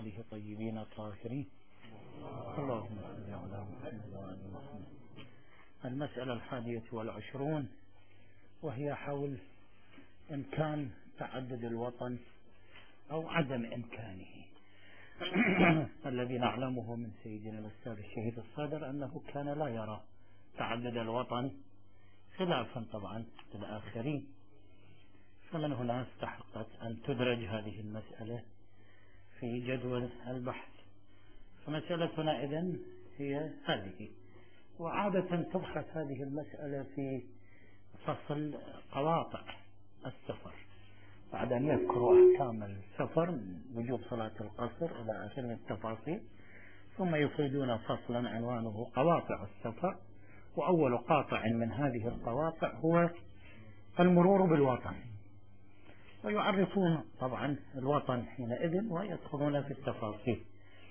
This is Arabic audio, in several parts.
آله طيبين الطاهرين. اللهم صل على محمد وآل محمد. المسألة 21 وهي حول إمكان تعدد الوطن أو عدم إمكانه. الذي نعلمه من سيدنا الأستاذ الشهيد الصادر أنه كان لا يرى تعدد الوطن، خلافا طبعا للآخرين، فمن هنا استحقت أن تدرج هذه المسألة في جدول البحث. فمسألتنا إذن هي هذه، وعادة تبحث هذه المسألة في فصل قواطع السفر بعد أن يذكروا أحكام السفر من وجوب صلاة القصر إلى آخر التفاصيل، ثم يفردون فصلا عنوانه قواطع السفر. وأول قاطع من هذه القواطع هو المرور بالوطن، ويعرفون طبعا الوطن حينئذ ويدخلون في التفاصيل.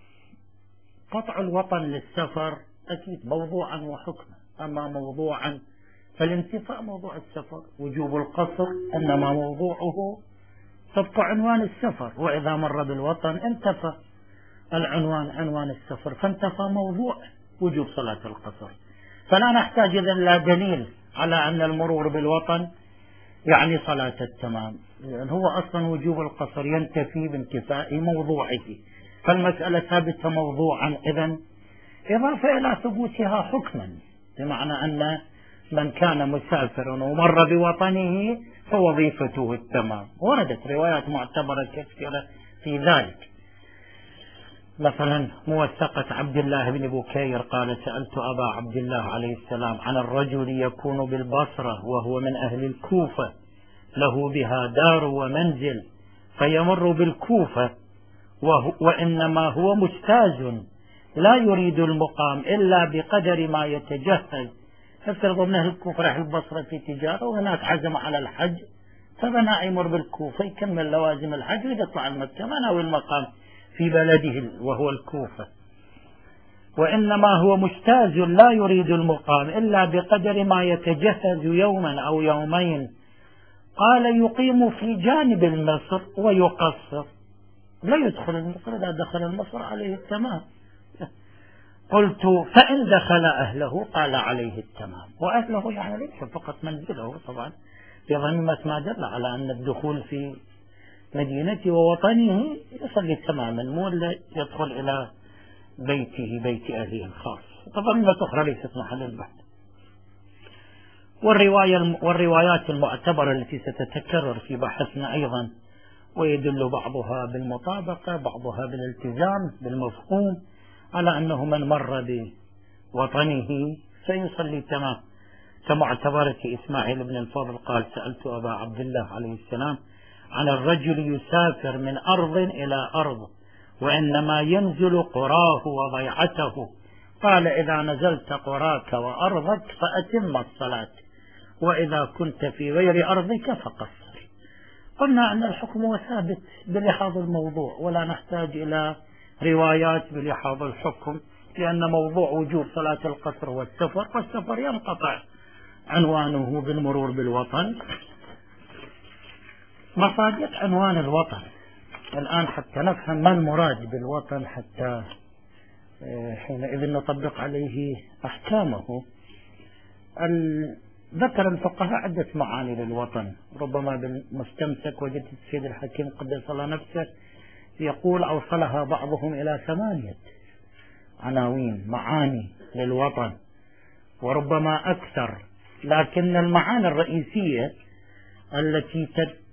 قطع الوطن للسفر أكيد موضوعا وحكما، أما موضوعا فالانتفاء موضوع السفر، وجوب القصر إنما موضوعه طبق عنوان السفر، وإذا مر بالوطن انتفى العنوان عنوان السفر، فانتفى موضوع وجوب صلاة القصر. فلا نحتاج إذن لا دليل على أن المرور بالوطن يعني صلاة التمام، لأن هو أصلا وجوب القصر ينتفي بانتفاء موضوعه، فالمسألة ثابتة موضوعا إذن، إضافة إلى ثبوتها حكما، بمعنى أن من كان مسافرا ومر بوطنه فوظيفته التمام. وردت روايات معتبرة كثيرة في ذلك، مثلا موثقة عبد الله بن بكير قال: سألت أبا عبد الله عليه السلام عن الرجل يكون بالبصرة وهو من أهل الكوفة، له بها دار ومنزل، فيمر بالكوفة وإنما هو مجتاز لا يريد المقام إلا بقدر ما يتجهز. افترض من أهل الكوفة راح البصرة في تجارة، وهناك عزم على الحج، فبنى يمر بالكوفة يكمل لوازم الحج ويطلع المكة، ما ناوي المقام في بلده وهو الكوفة. وإنما هو مجتاز لا يريد المقام إلا بقدر ما يتجهز يوما أو يومين. قال: يقيم في جانب المصر ويقصر، لا يدخل المصر، إذا دخل المصر عليه التمام. قلت: فإن دخل أهله؟ قال: عليه التمام. وأهله يعني ليس فقط منزله طبعا، بضمة ما دل على أن الدخول في مدينته ووطنه يصلي تماما، مو يدخل إلى بيته بيت أهله الخاص. تضمنة أخرى ليست محل البحث. والروايات المعتبرة التي ستتكرر في بحثنا أيضا، ويدل بعضها بالمطابقة بعضها بالالتزام بالمفهوم على أنه من مر بوطنه سيصلي تمام، كمعتبرة إسماعيل بن الفضل قال: سألت أبا عبد الله عليه السلام عن الرجل يسافر من أرض إلى أرض وإنما ينزل قراه وضيعته، قال: إذا نزلت قراك وأرضك فأتم الصلاة، وإذا كنت في غير أرضك فقصر. قلنا أن الحكم ثابت بلحاظ الموضوع، ولا نحتاج إلى روايات بلحاظ الحكم، لأن موضوع وجوب صلاة القصر والسفر، والسفر ينقطع عنوانه بالمرور بالوطن. مصادق عنوان الوطن الآن حتى نفهم ما المراد بالوطن، حتى حينئذ نطبق عليه أحكامه. ذكر الفقهاء عدة معاني للوطن، ربما بالمستمسك وجدت السيد الحكيم قدس الله نفسه يقول أوصلها بعضهم إلى 8 عناوين معاني للوطن، وربما أكثر، لكن المعاني الرئيسية التي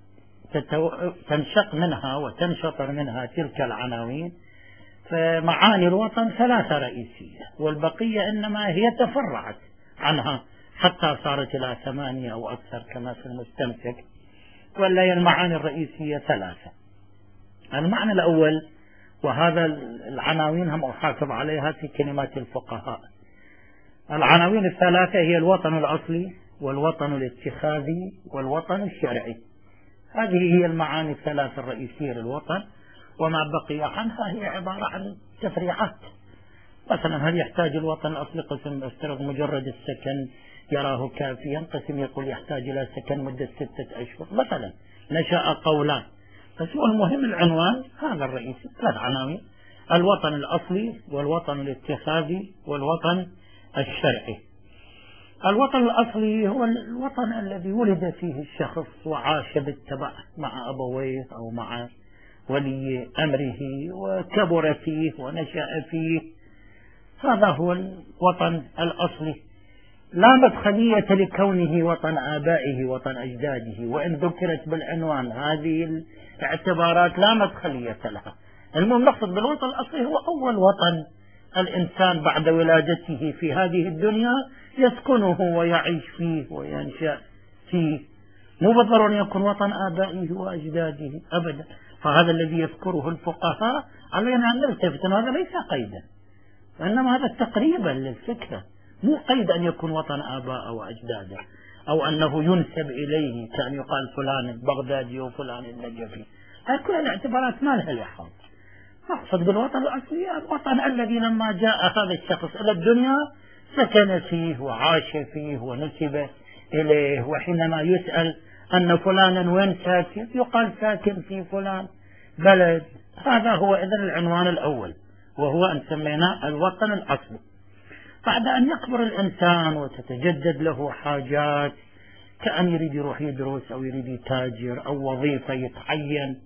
تنشق منها وتنشطر منها تلك العناوين، فمعاني الوطن 3 رئيسية، والبقية إنما هي تفرعت عنها حتى صارت إلى 8 أو أكثر كما في المستمسك، ولا هي المعاني الرئيسية 3. المعنى الأول، وهذا العناوين هم أحافظ عليها في كلمات الفقهاء، العناوين 3 هي الوطن الأصلي والوطن الاتخاذي والوطن الشرعي. هذه هي المعاني 3 الرئيسية للوطن، وما بقي عنها هي عبارة عن تفريعات. مثلا هل يحتاج الوطن الأصلي؟ قسم افترض مجرد السكن يراه كافيا، قسم يقول يحتاج إلى سكن مدة 6 أشهر مثلا، نشأ قولان. بس هو المهم العنوان هذا الرئيسي، 3 عناوين الوطن الأصلي والوطن الاتخاذي والوطن الشرعي. الوطن الأصلي هو الوطن الذي ولد فيه الشخص وعاش بالتبع مع أبويه أو مع ولي أمره وكبر فيه ونشأ فيه، هذا هو الوطن الأصلي. لا مدخلية لكونه وطن آبائه وطن أجداده، وإن ذكرت بالعنوان هذه الاعتبارات لا مدخلية لها. المهم نقصد بالوطن الأصلي هو أول وطن الإنسان بعد ولادته في هذه الدنيا يسكنه ويعيش فيه وينشأ فيه، مو بالضرورة أن يكون وطن آبائه وأجداده أبدا. فهذا الذي يذكره الفقهاء علينا أن نلتفت أن هذا ليس قيدا، وإنما هذا تقريبا للفكرة، مو قيد أن يكون وطن آباء وأجداده أو أنه ينسب إليه كأن يقال فلان البغدادي وفلان النجفي. هذه كل الاعتبارات ما لها لحاظ. نقصد بالوطن الأصلي الوطن الذي لما جاء هذا الشخص إلى الدنيا سكن فيه وعاش فيه ونسب إليه، وحينما يسأل أن فلانا وين ساكن يقال ساكن في فلان بلد. هذا هو إذن العنوان الأول، وهو أن سميناه الوطن الأصلي. بعد أن يكبر الإنسان وتتجدد له حاجات كأن يريد يروح يدرس أو يريد يتاجر أو وظيفة يتعين،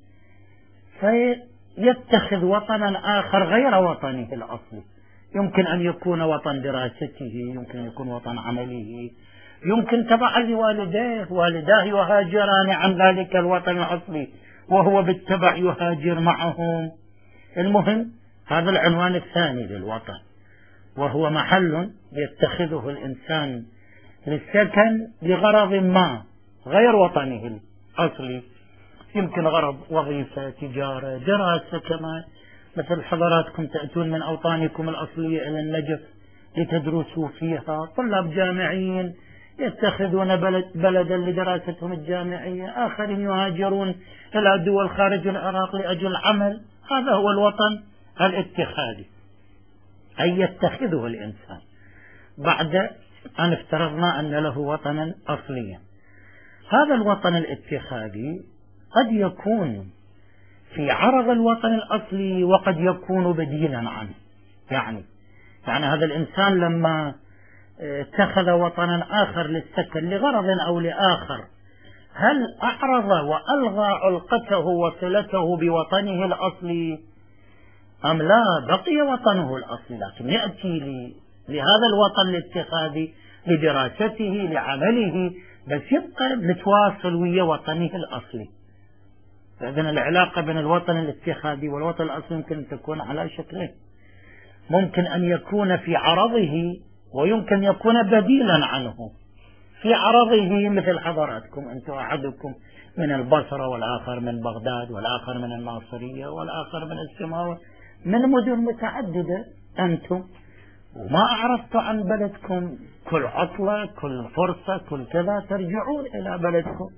فيتخذ وطنا آخر غير وطنه الأصلي. يمكن أن يكون وطن دراسته، يمكن أن يكون وطن عمله، يمكن تبعا لوالديه، والداه يهاجران عن ذلك الوطن الأصلي وهو بالتبع يهاجر معهم. المهم هذا العنوان الثاني للوطن، وهو محل يتخذه الإنسان للسكن لغرض ما غير وطنه الأصلي. يمكن غرض وظيفة، تجارة، دراسة، كما مثل حضراتكم تأتون من أوطانكم الأصلية إلى النجف لتدرسوا فيها. طلاب جامعيين يتخذون بلدا لدراستهم الجامعية، آخرين يهاجرون إلى دول خارج العراق لأجل عمل. هذا هو الوطن الاتخاذي، أي يتخذه الإنسان بعد أن افترضنا أن له وطنا أصليا. هذا الوطن الاتخاذي قد يكون في عرض الوطن الأصلي وقد يكون بديلا عنه. يعني هذا الإنسان لما اتخذ وطنا آخر للسكن لغرض أو لآخر، هل أعرض وألغى علقته وصلته بوطنه الأصلي أم لا؟ بقي وطنه الأصلي، لكن يأتي لهذا الوطن الاتخاذي لدراسته لعمله، بس يبقى متواصل ويا وطنه الأصلي. فإذن العلاقة بين الوطن الاتخاذي والوطن الأصلي يمكن أن تكون على شكلين: ممكن أن يكون في عرضه، ويمكن يكون بديلا عنه. في عرضه مثل حضراتكم، أنتم أحدكم من البصرة والآخر من بغداد والآخر من الناصرية والآخر من السماوة، من مدن متعددة أنتم، وما أعرفتوا عن بلدكم. كل عطلة، كل فرصة، كل كذا ترجعون إلى بلدكم.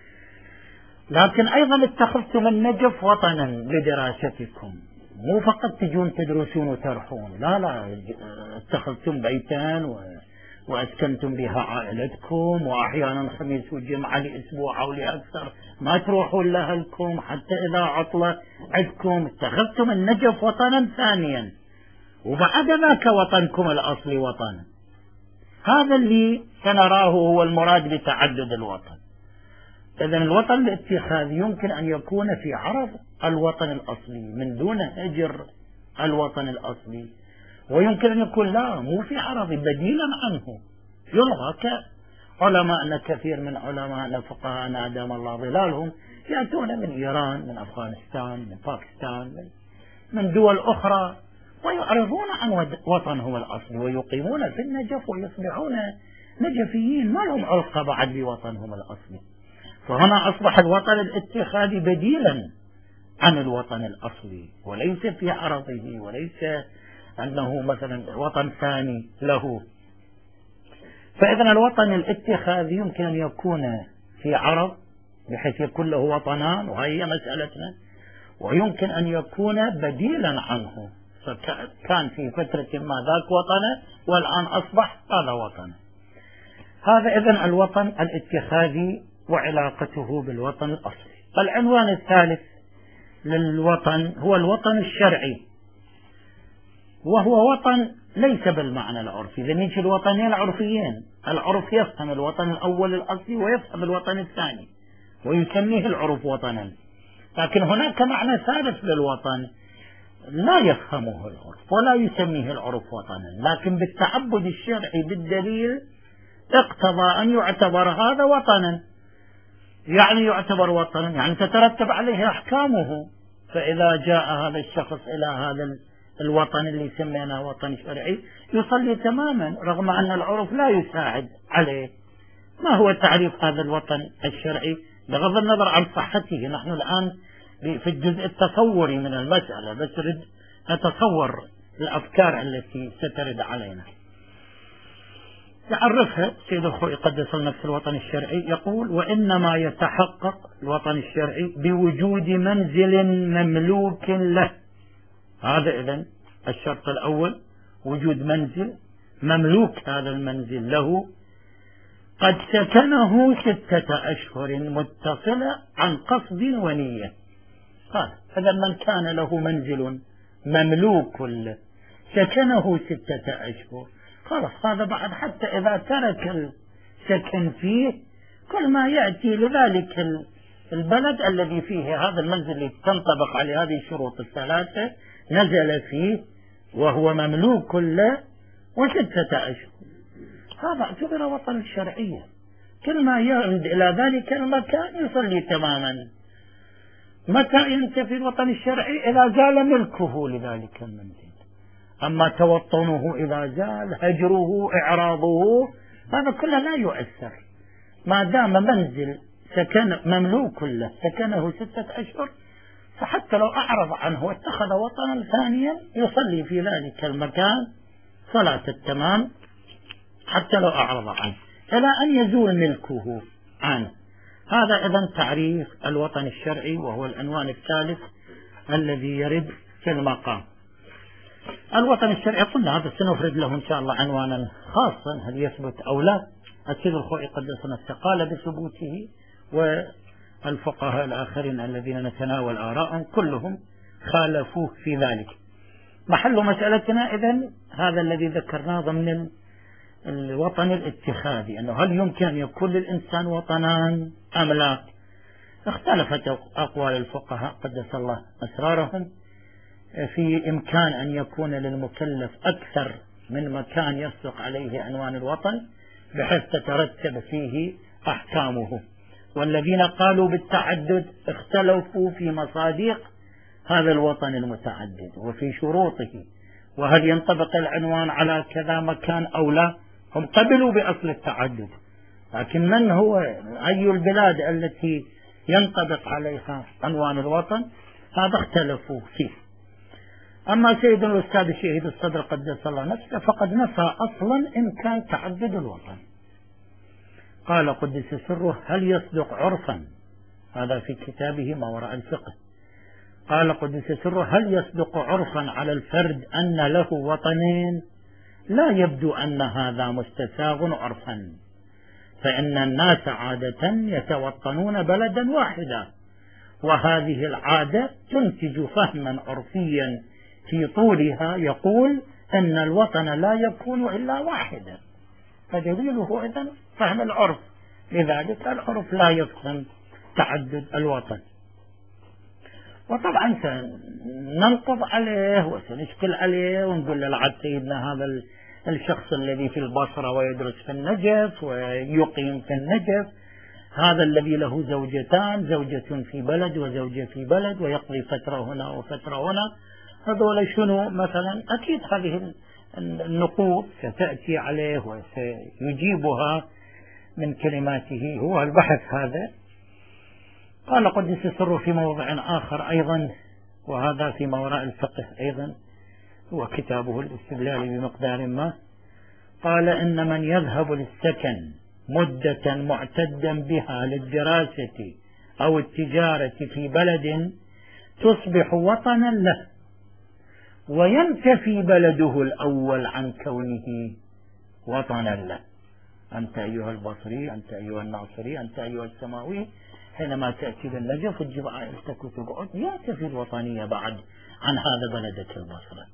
لكن أيضا اتخذتم النجف وطنا لدراستكم، مو فقط تجون تدرسون وترحون، لا، اتخذتم بيتا وأسكنتم بها عائلتكم، وأحيانا خميس وجمعة لأسبوع أو لأكثر ما تروحون لأهلكم حتى إذا عطلة عندكم. اتخذتم النجف وطنا ثانيا، وبعد ذاك وطنكم الأصلي وطنا. هذا اللي سنراه هو المراد بتعدد الوطن. إذن الوطن الاتخاذي يمكن أن يكون في عرض الوطن الأصلي من دون هجر الوطن الأصلي، ويمكن أن يكون لا، مو في عرض، بديلا عنه يلغى. كعلماءنا كثير من علماءنا فقهاءنا أدام الله ظلالهم يأتون من إيران، من أفغانستان، من باكستان، من دول أخرى، ويعرضون عن وطنهم الأصلي ويقيمون في النجف ويصبحون نجفيين، ما لهم علقة بعد بوطنهم الأصلي. فهنا أصبح الوطن الاتخاذي بديلا عن الوطن الأصلي، وليس في عرضه، وليس أنه مثلا وطن ثاني له. فإذن الوطن الاتخاذي يمكن أن يكون في عرض بحيث يكون له وطنان، وهي مسألتنا، ويمكن أن يكون بديلا عنه، فكان في فترة ما ذاك وطنه والآن أصبح هذا وطنه. هذا إذن الوطن الاتخاذي وعلاقته بالوطن الأصلي. العنوان الثالث للوطن هو الوطن الشرعي. وهو وطن ليس بالمعنى العرفي، إذا نيجي الوطنين العرفيين، العرف يفهم الوطن الأول الأصلي ويفهم الوطن الثاني ويسميه العرف وطنا، لكن هناك معنى ثالث للوطن لا يفهمه العرف ولا يسميه العرف وطنا، لكن بالتعبد الشرعي بالدليل اقتضى أن يعتبر هذا وطنا. يعني يعتبر وطنا يعني تترتب عليه أحكامه، فإذا جاء هذا الشخص إلى هذا الوطن اللي سميناه وطن شرعي يصلي تماما رغم أن العرف لا يساعد عليه. ما هو تعريف هذا الوطن الشرعي بغض النظر عن صحته؟ نحن الآن في الجزء التصوري من المسألة، بس نتصور الأفكار التي سترد علينا. يعرفها سيد الخوئي قدس نفس الوطن الشرعي، يقول: وإنما يتحقق الوطن الشرعي بوجود منزل مملوك له. هذا إذن الشرط الأول، وجود منزل مملوك هذا المنزل له، قد سكنه 6 أشهر متصلة عن قصد ونية. هذا من كان له منزل مملوك له سكنه 6 أشهر، خلاص هذا بعد حتى إذا ترك السكن فيه كل ما يأتي لذلك البلد الذي فيه هذا المنزل اللي تنطبق عليه هذه الشروط الثلاثة نزل فيه وهو مملوك له و6 أشهر، هذا اعتبر وطن شرعية. كل ما يرد إلى ذلك المكان يصلي تماما. متى ينتفي الوطن الشرعي؟ إذا زال ملكه لذلك المنزل. أما توطنه إذا زال، هجره، إعراضه، هذا كله لا يؤثر ما دام منزل سكن مملوك له سكنه 6 أشهر، فحتى لو أعرض عنه واتخذ وطنا ثانيا يصلي في ذلك المكان صلاة التمام حتى لو أعرض عنه إلى أن يزول ملكه عنه. هذا إذن تعريف الوطن الشرعي، وهو العنوان الثالث الذي يرد في المقام. الوطن الشرعي قلنا هذا سنفرد له إن شاء الله عنوانا خاصا، هل يثبت أو لا. السيد الخوئي قدس نفسه قال بثبوته، والفقهاء الآخرين الذين نتناول آراءهم كلهم خالفوه في ذلك. محل مسألتنا إذن هذا الذي ذكرناه ضمن الوطن الاتخاذي، أنه هل يمكن أن يكون للإنسان وطنان أم لا؟ اختلفت أقوال الفقهاء قدس الله أسرارهم في إمكان أن يكون للمكلف أكثر من مكان يصدق عليه عنوان الوطن بحيث تترتب فيه أحكامه، والذين قالوا بالتعدد اختلفوا في مصادق هذا الوطن المتعدد وفي شروطه، وهل ينطبق العنوان على كذا مكان أو لا. هم قبلوا بأصل التعدد، لكن من هو أي البلاد التي ينطبق عليها عنوان الوطن هذا اختلفوا فيه. أما سيدنا الأستاذ الشهيد الصدر قدس الله نفسه فقد نفى أصلا إمكان تعدد الوطن. قال قدس سره: هل يصدق عرفا، هذا في كتابه ما وراء الفقه، قال قدس سره: هل يصدق عرفا على الفرد أن له وطنين؟ لا يبدو أن هذا مستساغ عرفا، فإن الناس عادة يتوطنون بلدا واحدا، وهذه العادة تنتج فهما عرفيا في طولها يقول أن الوطن لا يكون إلا واحدا، فدليله إذن فهم العرف، لذلك العرف لا يفهم تعدد الوطن. وطبعا سننقض عليه وسنشكل عليه ونقول له لعد سيدنا هذا الشخص الذي في البصرة ويدرس في النجف ويقيم في النجف، هذا الذي له زوجتان، زوجة في بلد وزوجة في بلد، ويقضي فترة هنا وفترة هنا، هذول شنو مثلا؟ أكيد هذه النقوط ستأتي عليه وسيجيبها من كلماته هو البحث هذا. قال قدس سره في موضع آخر أيضا، وهذا في ما وراء الفقه أيضا، هو كتابه الاستدلال بمقدار ما، قال: إن من يذهب للسكن مدة معتدا بها للدراسة أو التجارة في بلد تصبح وطنا له، وينتفي بلده الأول عن كونه وطنا له. أنت أيها البصري، أنت أيها الناصري، أنت أيها السماوي، حينما تأتي للنجف وتجيب عائلتك وتقعد ينتفي الوطنية بعد عن هذا بلدك البصرة.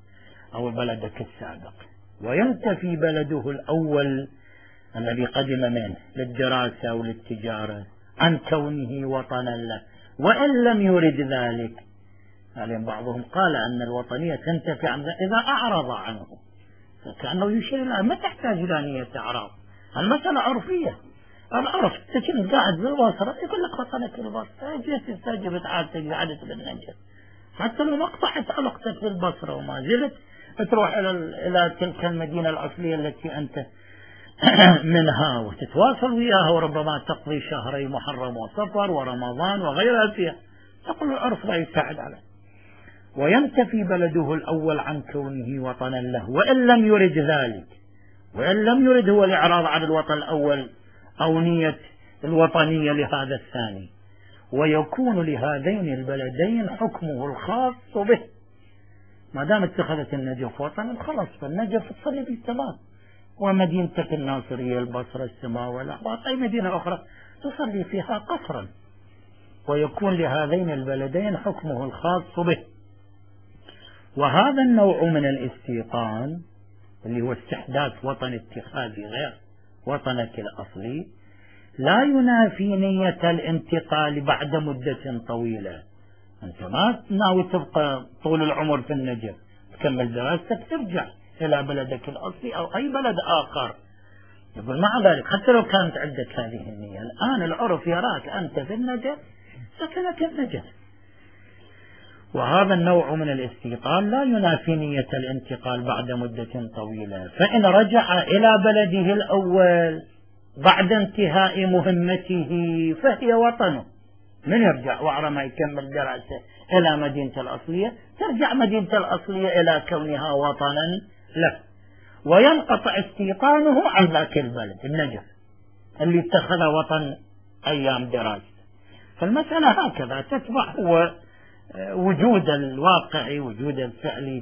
أو بلدك السابق. وينتفي بلده الأول الذي قدم منه للدراسة وللتجارة عن كونه وطنا له وإن لم يرد ذلك. يعني بعضهم قال أن الوطنية تنتفي إذا أعرض عنه، كأنه يشير إلى ما تحتاج إلى نية إعراض. المسألة عرفية، العرف تكون قاعد بالبصرة يقول لك وطنك البصرة، جيت استجبت عادتك قعدت بالنجف، حتى لو ما قطعت علاقتك بالبصرة وما زلت تروح إلى تلك المدينة الأصلية التي أنت منها وتتواصل وياها، وربما تقضي شهري محرم وصفر ورمضان وغيرها فيها. تقول العرف لا يساعد عليه. وينتفي بلده الأول عن كونه وطنا له وإن لم يرد ذلك، وإن لم يرد هو الإعراض عن الوطن الأول أو نية الوطنية لهذا الثاني. ويكون لهذين البلدين حكمه الخاص به. ما دام اتخذت النجف وطنا خلاص، فالنجف تصلي به تمام، ومدينتك الناصرية البصرة السماء والأحباط أي مدينة أخرى تصلي فيها قصرا. ويكون لهذين البلدين حكمه الخاص به. وهذا النوع من الاستيطان اللي هو استحداث وطن اتخاذي غير وطنك الأصلي لا ينافي نية الانتقال بعد مدة طويلة. أنت ما ناوي تبقى طول العمر في النجف، تكمل دراستك ترجع إلى بلدك الأصلي أو أي بلد آخر. يقول مع ذلك حتى لو كانت عندك هذه النية، الآن العرف يراك أنت في النجف سكنك النجف. وهذا النوع من الاستيطان لا ينافي نية الانتقال بعد مدة طويلة. فإن رجع إلى بلده الأول بعد انتهاء مهمته فهي وطنه. من يرجع وعلى ما يكمل دراسة إلى مدينة الأصلية، ترجع مدينة الأصلية إلى كونها وطنا له، وينقطع استيطانه عن ذاك البلد النجف اللي اتخذ وطن أيام دراسة. فالمسألة هكذا تتبع هو وجود الواقعي وجود الفعلي.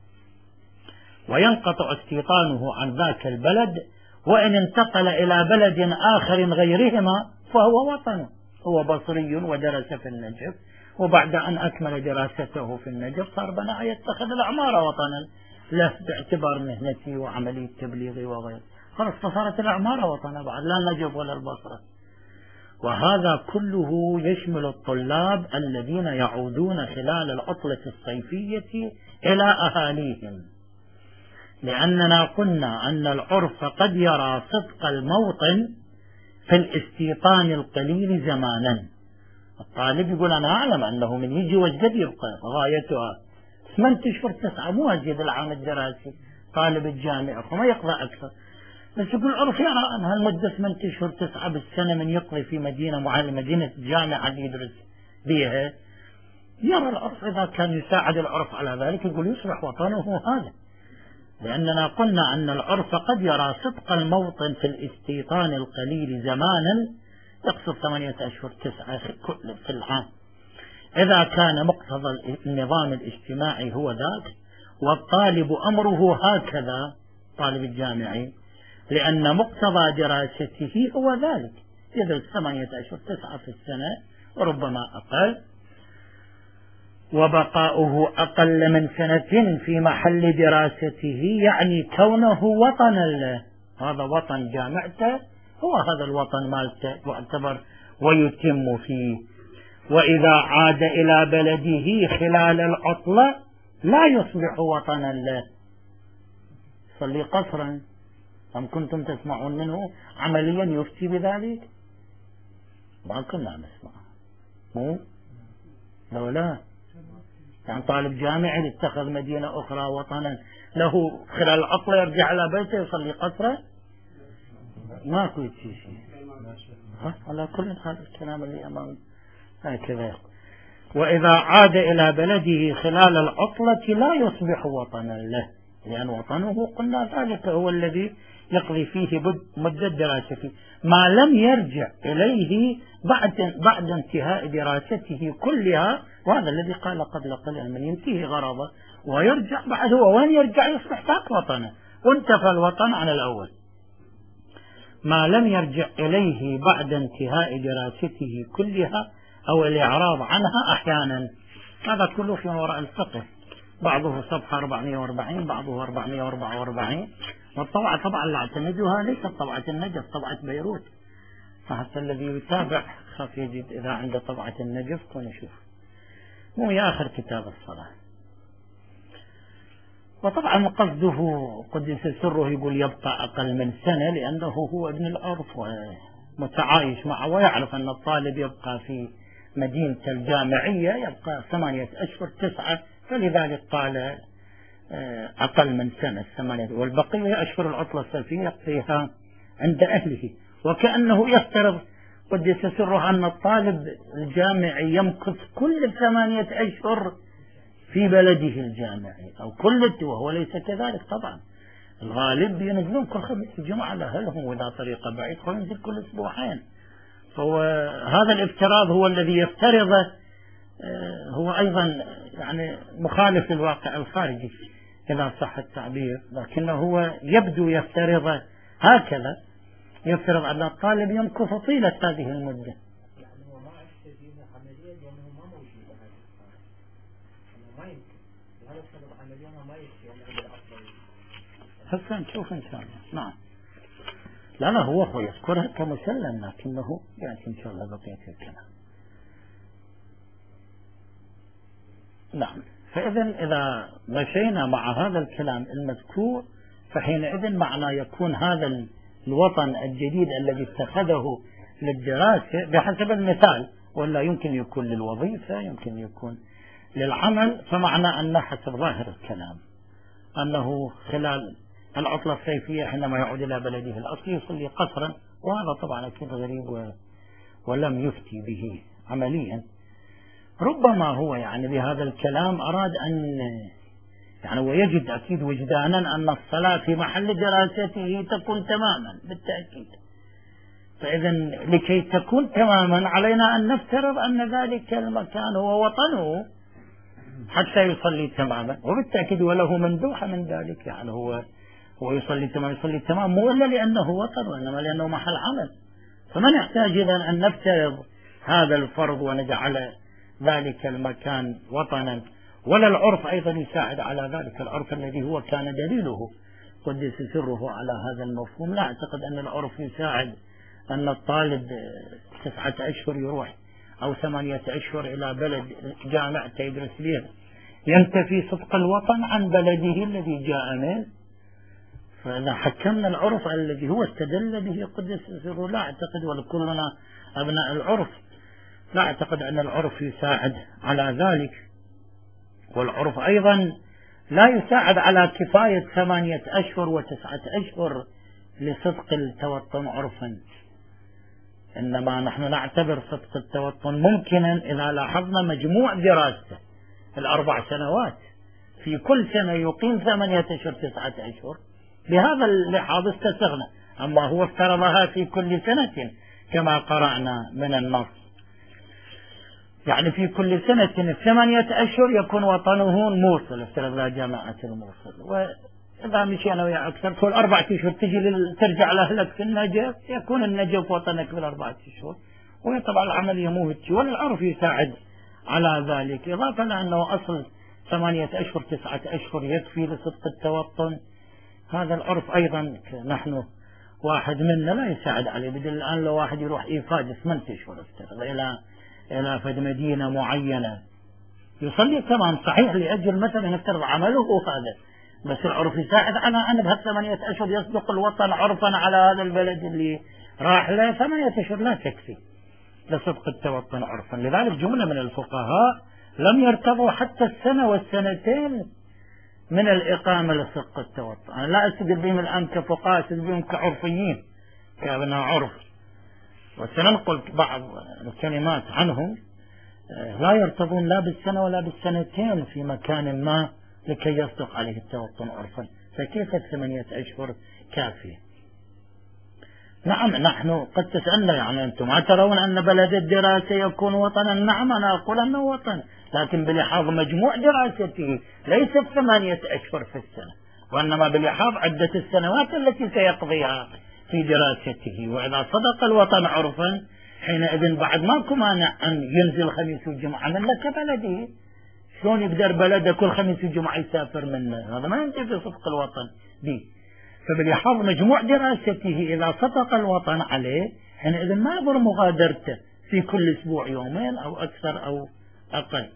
وينقطع استيطانه عن ذاك البلد، وإن انتقل إلى بلد آخر غيرهما فهو وطنه. هو بصري ودرس في النجف، وبعد أن أكمل دراسته في النجف صار بنا يتخذ الأعمار وطنا له باعتبار مهنتي وعملي التبليغي وغيره، خلاص فصارت الأعمار وطنا بعد لا النجف ولا البصرة. وهذا كله يشمل الطلاب الذين يعودون خلال العطلة الصيفية إلى أهاليهم، لأننا قلنا أن العرف قد يرى صدق الموطن في الاستيطان القليل زمانا. الطالب يقول أنا أعلم أنه من يجي وجد يبقى غايتها 8 أشهر 9 مو أزيد العام الدراسي، طالب الجامعة وما يقضى أكثر. بس يقول العرف يرى أن هالمدة 8 أشهر 9 بالسنة من يقضي في مدينة معينة، مدينة جامعة يدرس بها، يرى العرف إذا كان يساعد العرف على ذلك يقول يصبح وطنه هذا. لأننا قلنا أن العرف قد يرى صدق الموطن في الاستيطان القليل زمانا، يقصد 8 أشهر 9 في العام، إذا كان مقتضى النظام الاجتماعي هو ذاك، والطالب أمره هكذا طالب الجامعي، لأن مقتضى دراسته هو ذلك، يدرس 8 أشهر 9 في السنة وربما أقل، وبقاؤه أقل من سنة في محل دراسته، يعني كونه وطنا له. هذا وطن جامعته، هو هذا الوطن مالته يعتبر ويتم فيه. وإذا عاد إلى بلده خلال العطلة لا يصبح وطنا له، صلي قصرا. أم كنتم تسمعون منه عمليا يفتي بذلك؟ ما كنا نسمع، مو لو لا يعني طالب جامعي اتخذ مدينة أخرى وطنا له خلال العطلة يرجع إلى بيته يصلي قصرة؟ ماكو شيء. على كل حال الكلام اللي أمام هكذا. وإذا عاد إلى بلده خلال العطلة لا يصبح وطنا له، لأن وطنه قلنا ذلك هو الذي يقضي فيه مدة دراسته، ما لم يرجع إليه بعد انتهاء دراسته كلها. وهذا الذي قال قبل قليل من ينتهي غرضه ويرجع بعد، هو وين يرجع يصبح ذاك وطنه وانتفى الوطن عن الأول. ما لم يرجع إليه بعد انتهاء دراسته كلها أو الإعراض عنها أحيانا. هذا كله في وراء الفقه بعضه صفحة 440 بعضه 444. والطبعة طبعا اللي اعتمدها ليست طبعة النجف، طبعة بيروت، فحتى الذي يتابع خاف يجد إذا عنده طبعة النجف كون يشوف، مو هي آخر كتاب الصلاة. وطبعا قصده قدس سره يقول يبقى أقل من سنة لأنه هو ابن العرف ومتعايش معه ويعرف أن الطالب يبقى في مدينة الجامعية يبقى 8 أشهر 9، فلذلك قال أقل من سنة 8، والبقية أشهر العطلة الصيفية يقضيها عند أهله. وكأنه يفترض قدس سره أن الطالب الجامعي يمكث كل 8 أشهر في بلده الجامعي أو وهو ليس كذلك. طبعا الغالب ينزلون كل خميس الجمعة لأهلهم، وإذا طريقة بعيد ينزل كل أسبوعين. فهو هذا الافتراض هو الذي يفترضه هو أيضا يعني مخالف للواقع الخارجي إذا صح التعبير، لكنه هو يبدو يفترض هكذا، يفترض أن الطالب يمكث طيلة هذه المدة. هسه نشوف إن شاء الله. نعم، لا هو يذكرها كمسلم، لكنه يأتي إن شاء الله بقية الكلام. نعم، إذا مشينا مع هذا الكلام المذكور فحينئذ معنى يكون هذا الوطن الجديد الذي اتخذه للدراسة بحسب المثال، ولا يمكن يكون للوظيفة، يمكن يكون للعمل، فمعنى أن حسب ظاهر الكلام أنه خلال العطلة الصيفية حينما يعود إلى بلده الأصلي يصلي قصرا، وهذا طبعا أكيد غريب ولم يفتي به عمليا. ربما هو يعني بهذا الكلام أراد أن يعني ويجد أكيد وجدانا أن الصلاة في محل دراسته تكون تماما بالتأكيد. فإذا لكي تكون تماما علينا أن نفترض أن ذلك المكان هو وطنه حتى يصلي تماما، وبالتأكيد وله مندوحة من ذلك، يعني هو يصلي تمام مو إلا لأنه وطن، وإنما لأنه محل عمل. فما نحتاج إذا أن نفترض هذا الفرض ونجعل ذلك المكان وطنا، ولا العرف أيضا يساعد على ذلك، العرف الذي هو كان دليله قدس سره على هذا المفهوم. لا أعتقد أن العرف يساعد أن الطالب 9 أشهر يروح أو 8 أشهر إلى بلد جامعة يدرس به ينتفي صدق الوطن عن بلده الذي جاء منه. فإذا حكمنا العرف الذي هو استدل به قدس سره لا أعتقد، ولكلنا أبناء العرف، لا أعتقد أن العرف يساعد على ذلك. والعرف أيضا لا يساعد على كفاية 8 أشهر و9 أشهر لصدق التوطن عرفا، إنما نحن نعتبر صدق التوطن ممكنا إذا لاحظنا مجموع دراسته 4 سنوات، في كل سنة يقيم 8 أشهر 9 أشهر، بهذا اللحاظ استسغنا. أما هو افترضها في كل سنة كما قرأنا من النص، يعني في كل سنة 8 أشهر يكون وطنه الموصل، افترض لا جامعة الموصل. وإذا مشينا ويا أكثر كل 4 أشهر تجي ترجع لأهلك في النجف، يكون النجف وطنك بال4 أشهر، وطبعا العملية مو هيك، والعرف يساعد على ذلك، إضافة لأنه أصل 8 أشهر 9 أشهر يكفي لصدق التوطن. هذا العرف أيضا نحن واحد منا لا يساعد عليه. بدل الآن لو واحد يروح إيفاد 8 أشهر افترض إلى فد مدينة معينة يصلي تمام صحيح لأجل مثلا نفترض عمله هذا، بس العرف يساعد على أن بها8 أشهر يصدق الوطن عرفا على هذا البلد اللي راح له. 8 أشهر لا تكفي لصدق التوطن عرفا. لذلك جملة من الفقهاء لم يرتضوا حتى السنة والسنتين من الإقامة لصدق التوطن. أنا لا أستدل بهم الآن كفقهاء، أستدل بهم كعرفيين كأبناء عرف، وسننقل بعض الكلمات عنهم. لا يرتضون لا بالسنة ولا بالسنتين في مكان ما لكي يصدق عليه التوطن عرفا، فكيف 8 أشهر كافية؟ نعم، نحن قد تسألنا يعني أنتم ما ترون أن بلد الدراسة يكون وطنا؟ نعم، أنا أقول أنه وطن، لكن بلحاظ مجموع دراسته ليست 8 أشهر في السنة، وإنما بلحاظ عدة السنوات التي سيقضيها في دراسته. وإذا صدق الوطن عرفا حينئذ بعد ماكو مانع أن ينزل الخميس والجمعة من لك بلده، شلون يقدر بلده كل خميس وجمعة يسافر منه؟ هذا ما يمكن في صدق الوطن به. فبلحاظ مجموع دراسته إذا صدق الوطن عليه حينئذ ما يضر مغادرته في كل أسبوع يومين أو أكثر أو أقل.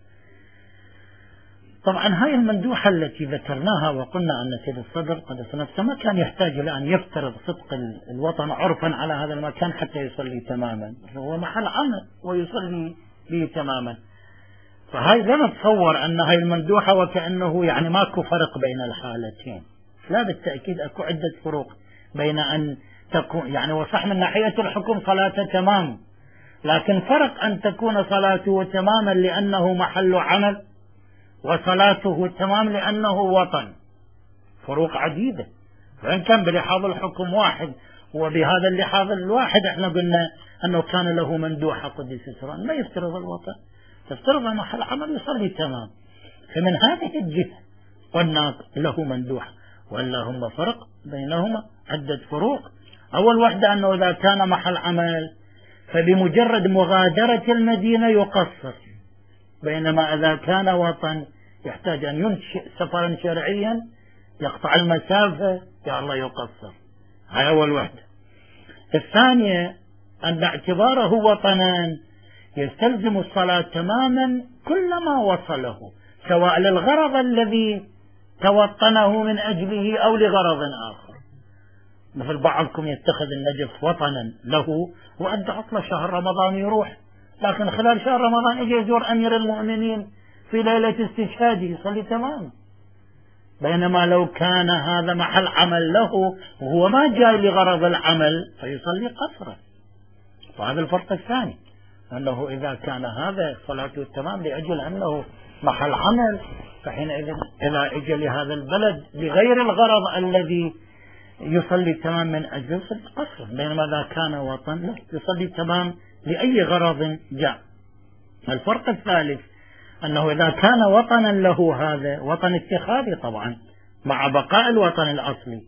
طبعا هاي المندوحة التي ذكرناها وقلنا أن سيد الصدر قدس نفسه ما كان يحتاج إلى أن يفترض صدق الوطن عرفا على هذا المكان حتى يصلي تماما، هو محل عمل ويصلي به تماما. فهاي لا نتصور أن هاي المندوحة وكأنه يعني ماكو فرق بين الحالتين، لا بالتأكيد أكو عدة فروق بين أن تكون يعني وصح من ناحية الحكم صلاته تمام، لكن فرق أن تكون صلاته تماما لأنه محل عمل وصلاته تمام لأنه وطن، فروق عديدة. وإن كان بلحاظ الحكم واحد، وبهذا اللحاظ الواحد احنا قلنا أنه كان له مندوحة قدس سره ما يفترض الوطن، تفترض محل عمل يصلي تمام. فمن هذه الجهة قلنا له مندوحة، وإلا هم فرق بينهما عدة فروق. أول واحدة أنه إذا كان محل عمل فبمجرد مغادرة المدينة يقصر، بينما إذا كان وطن يحتاج أن ينشئ سفرا شرعيا يقطع المسافة يا الله يقصر. هاي أول واحدة. الثانية أن اعتباره وطنا يستلزم الصلاة تماما كلما وصله، سواء للغرض الذي توطنه من أجله أو لغرض آخر. مثل بعضكم يتخذ النجف وطنا له وأدى عطلة شهر رمضان يروح، لكن خلال شهر رمضان يجي يزور أمير المؤمنين في ليلة استشهاده يصلي تمام. بينما لو كان هذا محل عمل له وهو ما جاي لغرض العمل فيصلي قصرا. وهذا الفرق الثاني، أنه إذا كان هذا صلاته التمام لأجل أنه محل عمل فحينئذ إذا اجى لهذا البلد بغير الغرض الذي يصلي تمام من أجله يصلي قصرا. بينما إذا كان وطن يصلي تمام لأي غرض جاء. الفرق الثالث أنه إذا كان وطنا له، هذا وطن اتخاذي طبعا مع بقاء الوطن الأصلي،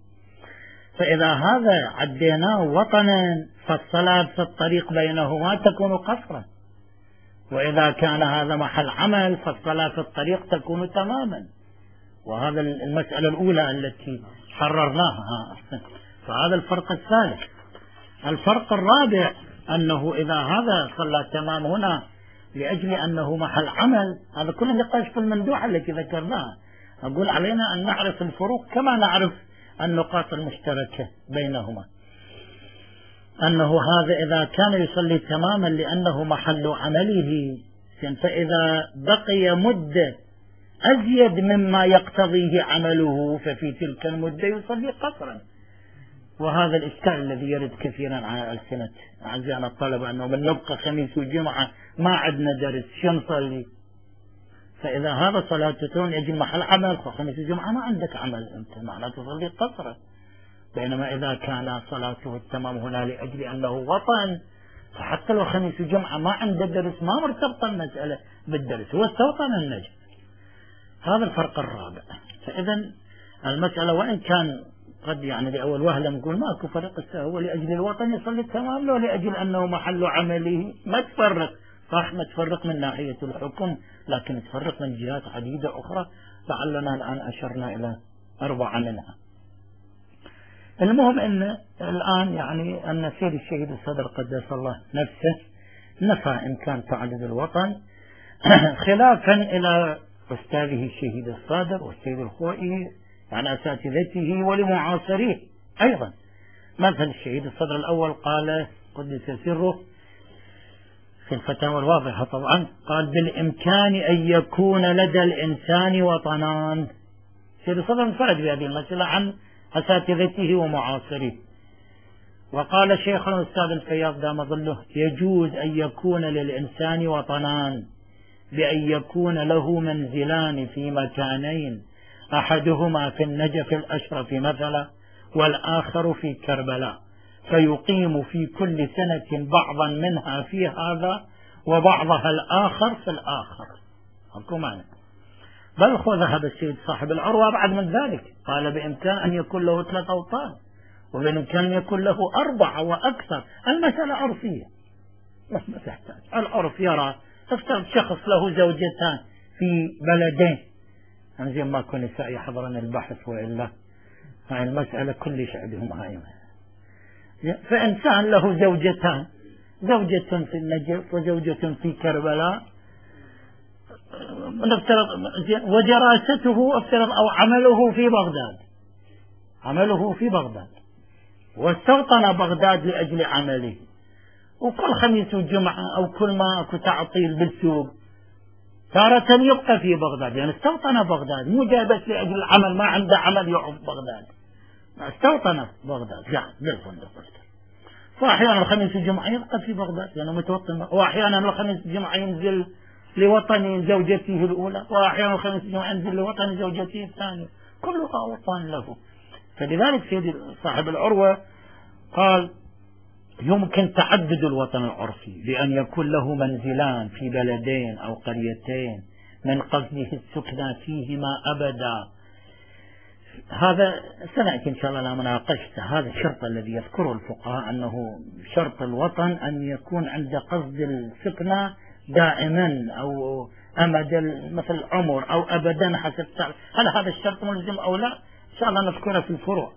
فإذا هذا عديناه وطنا فالصلاة في الطريق بينهما تكون قصرا، وإذا كان هذا محل عمل فالصلاة في الطريق تكون تماما. وهذا المسألة الأولى التي حررناها. فهذا الفرق الثالث. الفرق الرابع أنه إذا هذا صلى تمام هنا لأجل أنه محل عمل، هذا كله نقاش في المندوحة التي ذكرناها. أقول علينا أن نعرف الفروق كما نعرف النقاط المشتركة بينهما. أنه هذا إذا كان يصلي تماما لأنه محل عمله، فإذا بقي مدة أزيد مما يقتضيه عمله ففي تلك المدة يصلي قصرا. وهذا الإشكال الذي يرد كثيرا على ألسنة أعزائنا الطلبة، أنه من نبقى خميس وجمعة ما عندنا درس شو نصلي؟ فإذا هذا صلاته يجي محل عمل فخميس وجمعة ما عندك عمل، أنت معناته تصلي قصرا. بينما إذا كان صلاته التمام هنا لأجل أنه وطن فحتى لو خميس وجمعة ما عنده درس ما مرتبطة المسألة بالدرس، هو استوطن النجم. هذا الفرق الرابع. فإذا المسألة وإن كان قد يعني لأول وهلة نقول ماكو فرق، هو لأجل الوطن يصلي تمام لو لأجل أنه محل عمله ما تفرق. صح ما تفرق من ناحية الحكم، لكن تفرق من جهات عديدة أخرى لعلنا الآن أشرنا إلى 4 منها. المهم أن الآن يعني أن سيد الشهيد الصدر قدس الله نفسه نفى إمكان تعدد الوطن خلافا إلى أستاذه الشهيد الصادق والسيد الخوئي يعني أساتذته ولمعاصريه أيضا. مثل الشهيد الصدر الأول قال قدس سره في الفتاوى الواضحة طبعا، قال بالإمكان أن يكون لدى الإنسان وطنان. الشهيد الصدر انفرد بهذه المسألة عن أساتذته ومعاصريه. وقال شيخنا الأستاذ الفياض دام ظله يجوز أن يكون للإنسان وطنان بأن يكون له منزلان في مكانين، أحدهما في النجف الأشرف مثلا والآخر في كربلاء، فيقيم في كل سنة بعضا منها في هذا وبعضها الآخر في الآخر. أكو معنى. بل ذهب السيد صاحب العروة بعد من ذلك، قال بإمكان أن يكون له 3 أوطان وبإمكان أن يكون له 4 وأكثر. المسألة عرفية ما تحتاج. العرف يرى افترض شخص له زوجتان في بلدين، زين ما كل نساء يحضرن البحث وإلا هاي المسألة كل شعبهم هاي. فإنسان له زوجتان، زوجة في النجف وزوجة في كربلاء، ودراسته افترض أو عمله في بغداد، عمله في بغداد واستوطن بغداد لأجل عمله، وكل خميس وجمعة أو كل ما أكو تعطيل بالسوق تارة يبقى في بغداد، يعني استوطن بغداد، مو جاي بس لأجل العمل، ما عنده عمل يقعد بغداد، استوطن بغداد يعني بالفندق. فأحيانا الخميس والجمعة يبقى في بغداد لأنه متوطن، وأحيانا الخميس والجمعة ينزل لوطن زوجته الأولى، وأحيانا الخميس والجمعة ينزل لوطن زوجته الثانية، كلها وطن له. فلذلك سيد صاحب العروة قال يمكن تعدد الوطن العرفي بأن يكون له منزلان في بلدين أو قريتين من قصده السكنى فيهما أبدا. هذا سنأتي إن شاء الله لمناقشته. هذا الشرط الذي يذكره الفقهاء أنه شرط الوطن أن يكون عند قصد السكنى دائما أو أمد مثل عمر أو أبدا حسب تعرف. هل هذا الشرط ملزم أو لا؟ إن شاء الله نذكره في الفروع.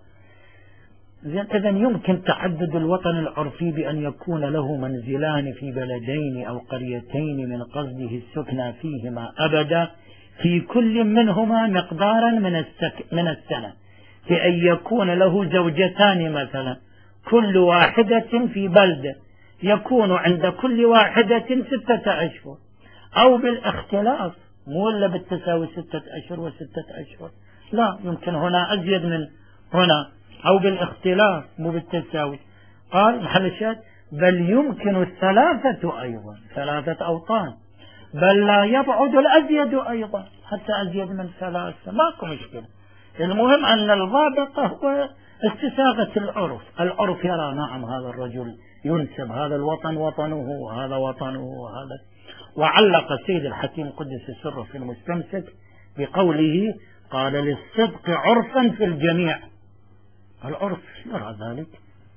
إذا يمكن تعدد الوطن العرفي بأن يكون له منزلان في بلدين أو قريتين من قصده السكنى فيهما أبدا في كل منهما مقدارا من السنة، بأن يكون له زوجتان مثلا كل واحدة في بلدة يكون عند كل واحدة 6 أشهر، أو بالاختلاف، مو إلا بالتساوي 6 أشهر و6 أشهر، لا، يمكن هنا أزيد من هنا، أو بالاختلاف مو بالتساوي. قال محل الشاهد بل يمكن الثلاثة أيضا، 3 أوطان، بل لا يبعد الأزيد أيضا حتى أزيد من 3، ماكو مشكلة. المهم أن الضابط هو استساغة العرف. العرف يرى نعم هذا الرجل ينسب هذا الوطن وطنه وهذا وطنه وهذا. وعلق السيد الحكيم قدس سره في المستمسك بقوله قال للصدق عرفا في الجميع. العرف يرى ذلك.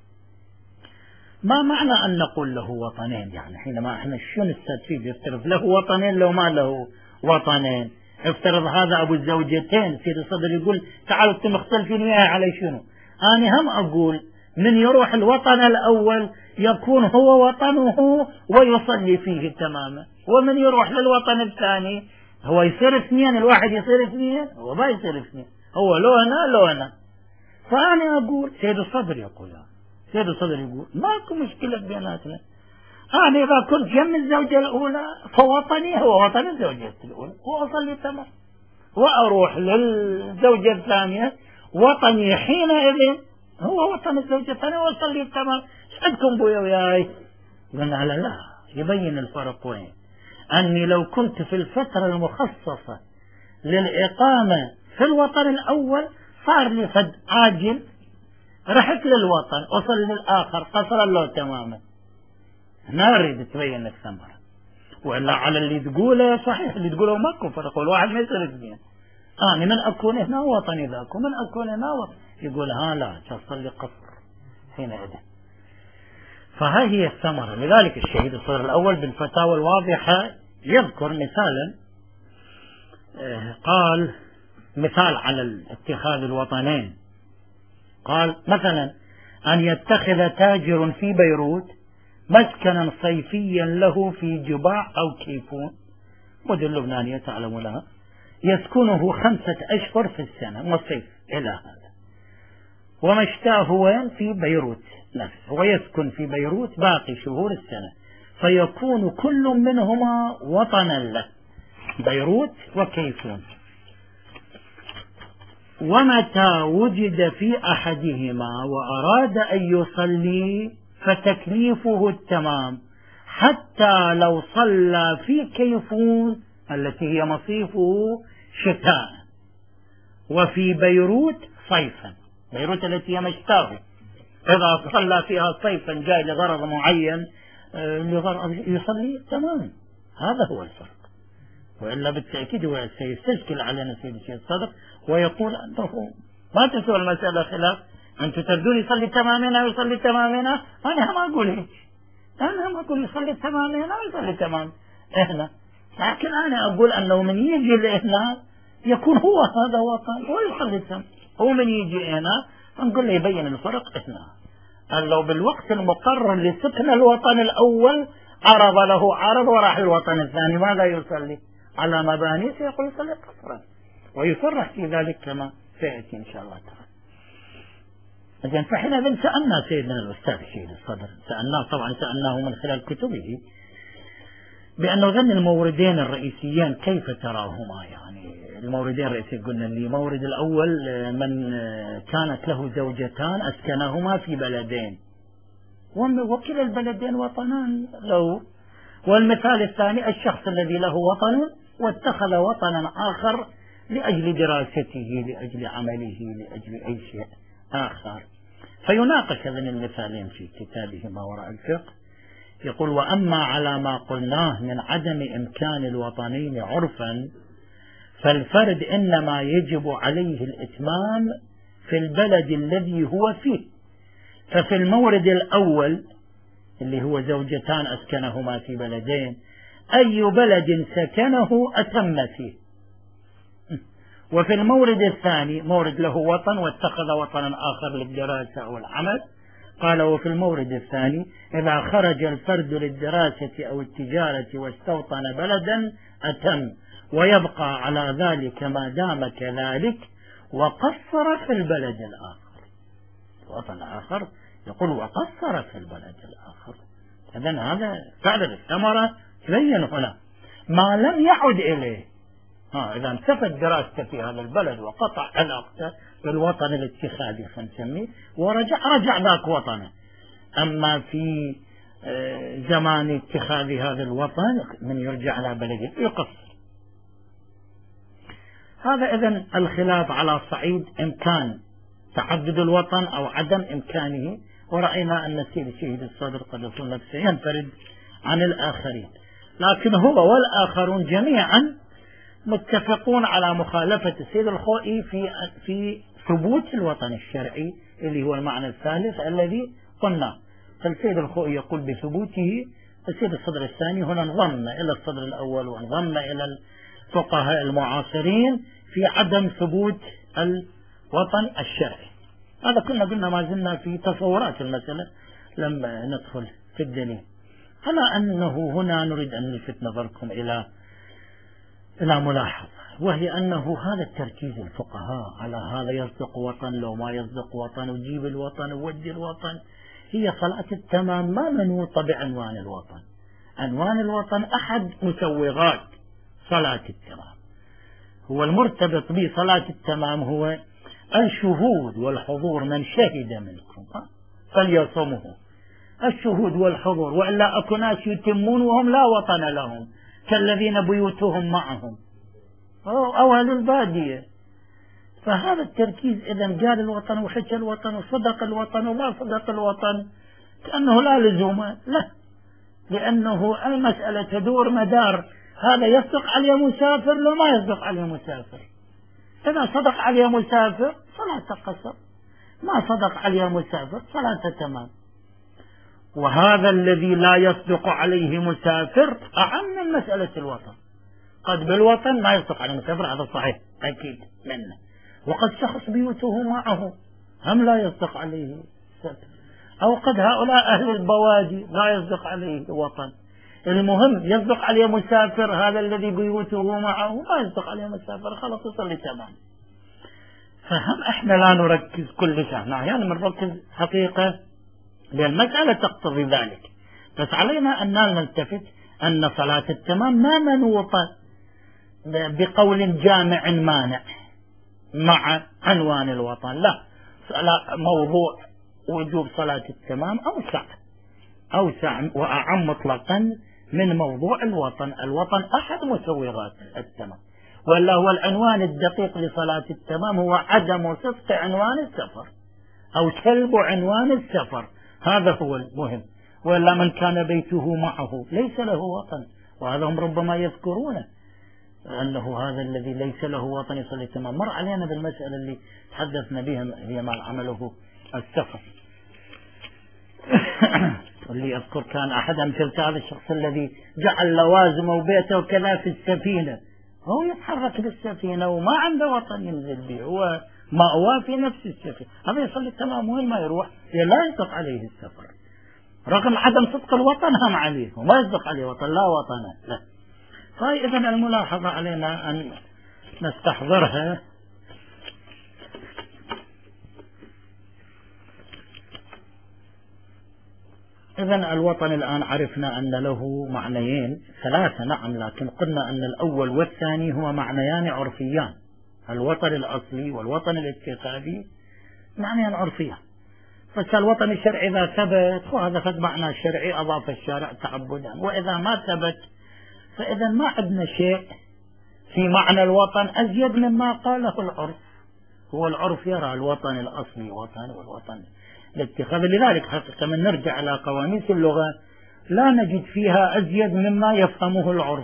ما معنى أن نقول له وطنين؟ يعني حينما احنا شو نستفيد؟ يفترض له وطنين لو ما له وطنين، افترض هذا أبو الزوجتين سيد الصدر يقول تعالوا انتم مختلفين وياه على شنو؟ أنا هم أقول من يروح الوطن الأول يكون هو وطنه ويصلي فيه تماما، ومن يروح للوطن الثاني هو يصير 2، الواحد يصير 2، هو ما يصير 2، هو لو أنا. فأنا أقول سيد الصدر يقول سيد الصدر يقول ماكو مشكلة بيناتنا. أنا إذا كنت جنب الزوجة الأولى فوطني هو وطن الزوجة الأولى وأصلي تمام، وأروح للزوجة الثانية وطني حينئذ هو وطن الزوجة الثانية وأصلي تمام. عندكم بويا وياي؟ قلنا لا، يبين الفرق وين. أني لو كنت في الفترة المخصصة للإقامة في الوطن الأول صار لي فد عاجل، رحت للوطن أصل للآخر قصر الله تماما، ما أريد تبين الثمرة. وإلا على اللي تقوله صحيح، اللي تقوله ماكو فرق، الواحد ما يصير 2. أنا من أكون هنا وطني ذاك، ومن أكون هنا يقول لا تصلي قصر حينئذ. فهذه هي الثمرة. لذلك الشهيد الصدر الأول بالفتاوى الواضحة يذكر مثالا، قال مثال على اتخاذ الوطنين، قال مثلا أن يتخذ تاجر في بيروت مسكنا صيفيا له في جباع أو كيفون، مدن لبنانية تعلم لها، يسكنه 5 أشهر في السنة والصيف إلى هذا، ومشتاه وين؟ في بيروت نفسه، ويسكن في بيروت باقي شهور السنة، فيكون كل منهما وطنا له، بيروت وكيفون. ومتى وجد في أحدهما وأراد أن يصلي فتكليفه التمام، حتى لو صلى في كيفون التي هي مصيفه شتاء، وفي بيروت صيفا، بيروت التي هي مشتاه، إذا صلى فيها صيفا جاي لغرض معين لغرض يصلي تمام. هذا هو الفرق. وإلا بالتأكيد هو سيستشكل علينا سيد الشيخ الصدر ويقول أنه ما تسوى المسألة خلاف، أنتم تردون يصلي تمامنا ويصلي تمامنا. أنا هم أقول هيك، أنا هم أقول يصلي تمامنا ويصلي تمام إحنا. لكن أنا أقول أنه من يجي لهنا يكون هو هذا وطن ويخلصهم. هو من يجي هنا نقول له يبين الفرق هنا. لو بالوقت المقرر لسكن الوطن الأول عرض له عرض وراح الوطن الثاني ماذا يصلي؟ على مباني سيقول يصلي قصرا، ويصرح في ذلك كما سيأتي إن شاء الله تعالى. إذن فحينئذ سألنا سيدنا الأستاذ شهيد الصدر، سألناه من خلال كتبه بأنه ذن الموردين الرئيسيين كيف تراهما؟ يعني الموردين الرئيسيين قلنا لي مورد الأول من كانت له زوجتان أسكنهما في بلدين وكلا البلدين وطنان له، والمثال الثاني الشخص الذي له وطن واتخذ وطنا آخر لأجل دراسته لأجل عمله لأجل أي شيء آخر. فيناقش هذين المثالين في كتابه ما وراء الفقه. يقول: وأما على ما قلناه من عدم إمكان الوطنين عرفا فالفرد إنما يجب عليه الإتمام في البلد الذي هو فيه. ففي المورد الأول اللي هو زوجتان أسكنهما في بلدين أي بلد سكنه أتم فيه. وفي المورد الثاني مورد له وطن واتخذ وطنا آخر للدراسة أو العمل، قال: وفي المورد الثاني إذا خرج الفرد للدراسة أو التجارة واستوطن بلدا أتم، ويبقى على ذلك ما دام كذلك وقصر في البلد الآخر. الوطن الآخر يقول وقصر في البلد الآخر. إذن هذا فعلا الثمرة تبين هنا ما لم يعد إليه. إذا انتفت دراسته في هذا البلد وقطع علاقته بالوطن الاتخاذي فنسميه رجع ذاك وطنه. أما في زمان اتخاذ هذا الوطن من يرجع على بلده يقصر. هذا إذن الخلاف على صعيد إمكان تعدد الوطن أو عدم إمكانه. ورأينا أن السيد الشهيد الصدر قد يكون نفسه ينفرد عن الآخرين، لكن هو والآخرون جميعا متفقون على مخالفة السيد الخوئي في ثبوت الوطن الشرعي اللي هو المعنى الثالث الذي قلنا. فالسيد الخوئي يقول بثبوته، السيد الصدر الثاني هنا انضم إلى الصدر الأول وانضم إلى الفقهاء المعاصرين في عدم ثبوت الوطن الشرعي. هذا كنا قلنا ما زلنا في تصورات المسألة لما ندخل في الدليل. على أنه هنا نريد أن نلفت نظركم إلى ملاحظة، وهي أنه هذا التركيز الفقهاء على هذا يصدق وطن لو ما يصدق وطن وجيب الوطن وودي الوطن، هي صلاة التمام ما منوطة بعنوان الوطن. عنوان الوطن أحد مسوغات صلاة التمام، هو المرتبط بصلاة التمام هو الشهود والحضور. من شهد منكم فليصمه. الشهود والحضور، وإلا أكو ناس يتمون وهم لا وطن لهم كالذين بيوتهم معهم أو أهل البادية. فهذا التركيز إذا قال الوطن وحكى الوطن وصدق الوطن ولا صدق الوطن كأنه لا لزوم له، لأنه المسألة تدور مدار هذا يصدق عليه مسافر لو ما يصدق عليه مسافر. إذا صدق عليه مسافر صلاة قصر، ما صدق عليه مسافر صلاة تمام. وهذا الذي لا يصدق عليه مسافر أعم من مسألة الوطن. قد بالوطن ما يصدق عليه مسافر، هذا صحيح أكيد منه، وقد شخص بيوته معه هم لا يصدق عليه مسافر، أو قد هؤلاء أهل البوادي لا يصدق عليه وطن. المهم يصدق عليه مسافر، هذا الذي بيوته معه ما يصدق عليه مسافر خلاص يصلي تمام. فهم احنا لا نركز كل شيء، يعني بنركز حقيقة لأن المسألة تقتضي ذلك، بس علينا أن نلتفت أن صلاة التمام ما منوطة بقول جامع مانع مع عنوان الوطن، لا، موضوع وجوب صلاة التمام أوسع وأعم مطلقا من موضوع الوطن. الوطن أحد مسوغات التمام، ولا هو العنوان الدقيق لصلاة التمام هو عدم صدق عنوان السفر أو سلب عنوان السفر، هذا هو المهم. ولا من كان بيته معه ليس له وطن، وهذا هم ربما يذكرونه أنه هذا الذي ليس له وطن يصلي التمام. مر علينا بالمسألة اللي تحدثنا بها هي ما عمله السفر. اللي أذكر كان أحد أمثلة هذا الشخص الذي جعل لوازمه وبيته وكذا في السفينة، هو يتحرك بالسفينة وما عنده وطن ينزل به، هو مأواه في نفس السفينة، هذا يصلي تمام وين ما يروح لا يصدق عليه السفر، رغم عدم صدق الوطن هم عليه وما يصدق عليه وطن لا وطن لا. فإذا الملاحظة علينا أن نستحضرها. إذا الوطن الآن عرفنا أن له معنيين ثلاثة، نعم، لكن قلنا أن الأول والثاني هو معنيان عرفيان، الوطن الأصلي والوطن الاتخاذي معنيان عرفيان. فالوطن الشرعي إذا ثبت وهذا فد معنى شرعي أضاف الشارع تعبدا، وإذا ما ثبت فإذا ما عندنا شيء في معنى الوطن أزيد مما قاله العرف. هو العرف يرى الوطن الأصلي وطن والوطن الاتخاذ. لذلك حقيقة من نرجع إلى قواميس اللغة لا نجد فيها أزيد مما يفهمه العرف.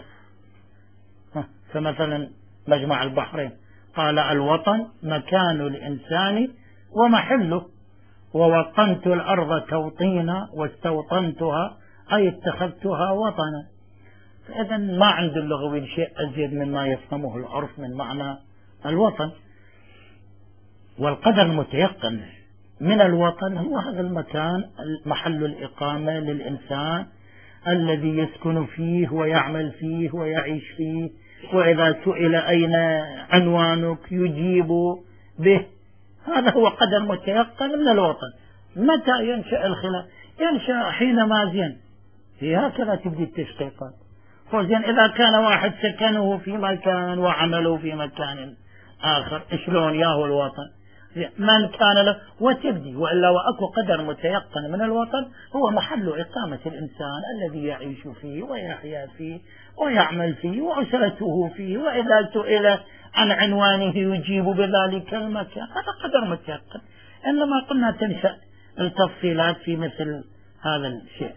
فمثلا مجمع البحرين قال الوطن مكان الإنسان ومحله، ووطنت الأرض توطينا واستوطنتها أي اتخذتها وطنا. فإذا ما عند اللغوي شيء أزيد مما يفهمه العرف من معنى الوطن. والقدر المتيقن من الوطن هو هذا المكان محل الإقامة للإنسان الذي يسكن فيه ويعمل فيه ويعيش فيه، وإذا سئل أين عنوانك يجيب به. هذا هو قدر متيقن من الوطن. متى ينشأ الخلاف؟ ينشأ حينما زين هي هكذا تبدي التشقيقات. فزين إذا كان واحد سكنه في مكان وعمله في مكان آخر شلون ياهو الوطن؟ من كان له وتبدي. وإلا وأكو قدر متيقن من الوطن هو محل إقامة الإنسان الذي يعيش فيه ويحيا فيه ويعمل فيه وأسرته فيه، وإذا سئل عن عنوانه يجيب بذلك المكان. هذا قدر متيقن. إنما قلنا تنشأ التفصيلات في مثل هذا الشيء.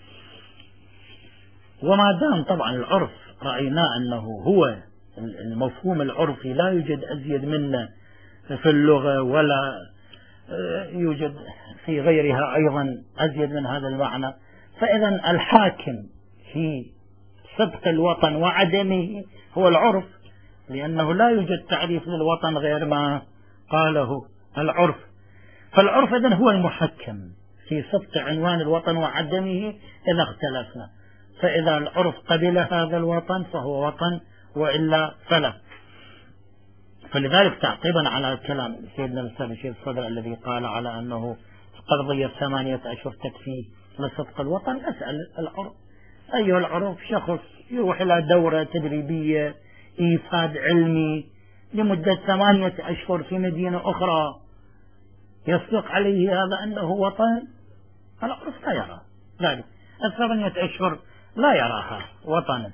وما دام طبعا العرف رأينا أنه هو المفهوم العرفي لا يوجد أزيد منه في اللغة ولا يوجد في غيرها أيضا أزيد من هذا المعنى، فإذا الحاكم في صدق الوطن وعدمه هو العرف، لأنه لا يوجد تعريف للوطن غير ما قاله العرف. فالعرف إذن هو المحكم في صدق عنوان الوطن وعدمه إذا اختلفنا. فإذا العرف قبل هذا الوطن فهو وطن وإلا فلا. فلذلك تعقيبا على كلام سيدنا الأستاذ الشيخ الصدر الذي قال على أنه قضية 8 أشهر تكفي لصدق الوطن، أسأل العرف أيها العرف شخص يروح إلى دورة تدريبية إيفاد علمي لمدة 8 أشهر في مدينة أخرى يصدق عليه هذا أنه وطن؟ العرف لا يرى ذلك. 8 أشهر لا يراها وطنا.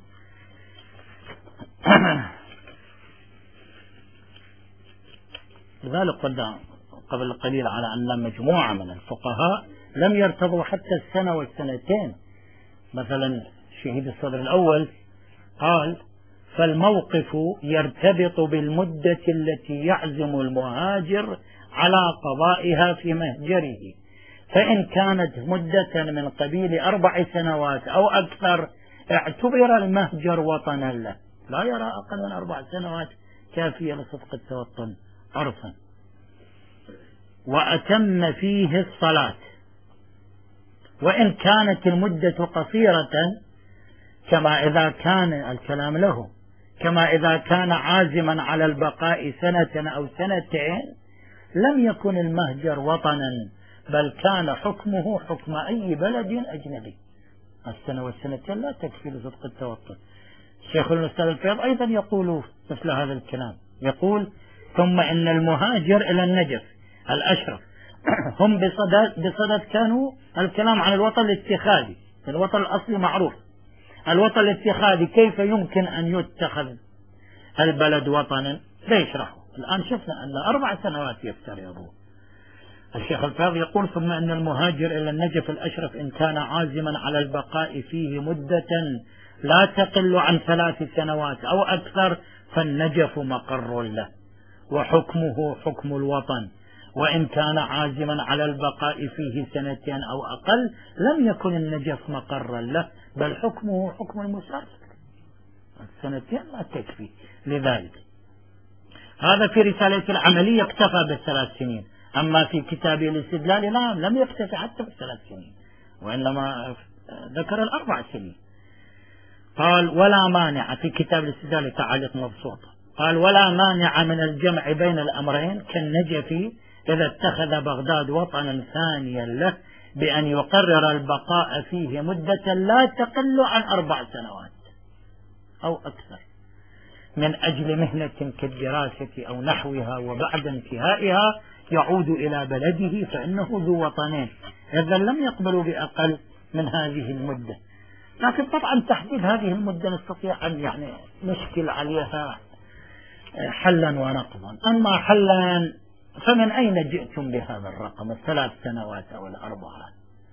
لذلك قلنا قبل قليل على أن مجموعة من الفقهاء لم يرتضوا حتى السنة والسنتين. مثلا شهيد الصدر الأول قال فالموقف يرتبط بالمدة التي يعزم المهاجر على قضائها في مهجره، فإن كانت مدة من قبيل 4 سنوات أو أكثر اعتبر المهجر وطنا له. لا يرى أقل من 4 سنوات كافية لصدق التوطن عرفا. وأتم فيه الصلاة، وإن كانت المدة قصيرة كما إذا كان الكلام له كما إذا كان عازما على البقاء 1 سنة أو 2 سنين لم يكن المهجر وطنا، بل كان حكمه حكم أي بلد أجنبي. 1 سنة و2 لا تكفي لصدق التوطن. الشيخ الأستاذ الفيض أيضا يقول مثل هذا الكلام، يقول ثم إن المهاجر إلى النجف الأشرف هم بصدد كانوا الكلام عن الوطن الاتخاذي. الوطن الأصلي معروف، الوطن الاتخاذي كيف يمكن أن يتخذ البلد وطنا؟ ليشرحه. الآن شفنا أن 4 سنوات يفترضه. الشيخ الفاضل يقول ثم أن المهاجر إلى النجف الأشرف إن كان عازما على البقاء فيه مدة لا تقل عن 3 سنوات أو أكثر فالنجف مقر له وحكمه حكم الوطن، وإن كان عازما على البقاء فيه سنتين أو أقل لم يكن النجف مقرا له، بل حكمه حكم المسافر، السنتين ما تكفي. لذلك هذا في رسالة العملية اكتفى بالثلاث سنين، أما في كتابه الاستدلال نعم لم يكتفي حتى بالثلاث سنين، وإنما ذكر الأربع سنين. قال ولا مانع في كتاب الاستدلال تعاليق مبسوطة، قال ولا مانع من الجمع بين الأمرين كالنجف إذا اتخذ بغداد وطنا ثانيا له بأن يقرر البقاء فيه مدة لا تقل عن 4 سنوات أو أكثر من أجل مهنة كالدراسة أو نحوها، وبعد انتهائها يعود إلى بلده فإنه ذو وطنين، إذا لم يقبلوا بأقل من هذه المدة. لكن طبعا تحديد هذه المدة نستطيع أن يعني نشكل عليها حلا ونقضا. أما حلا فمن أين جئتم بهذا الرقم 3 سنوات أو 4؟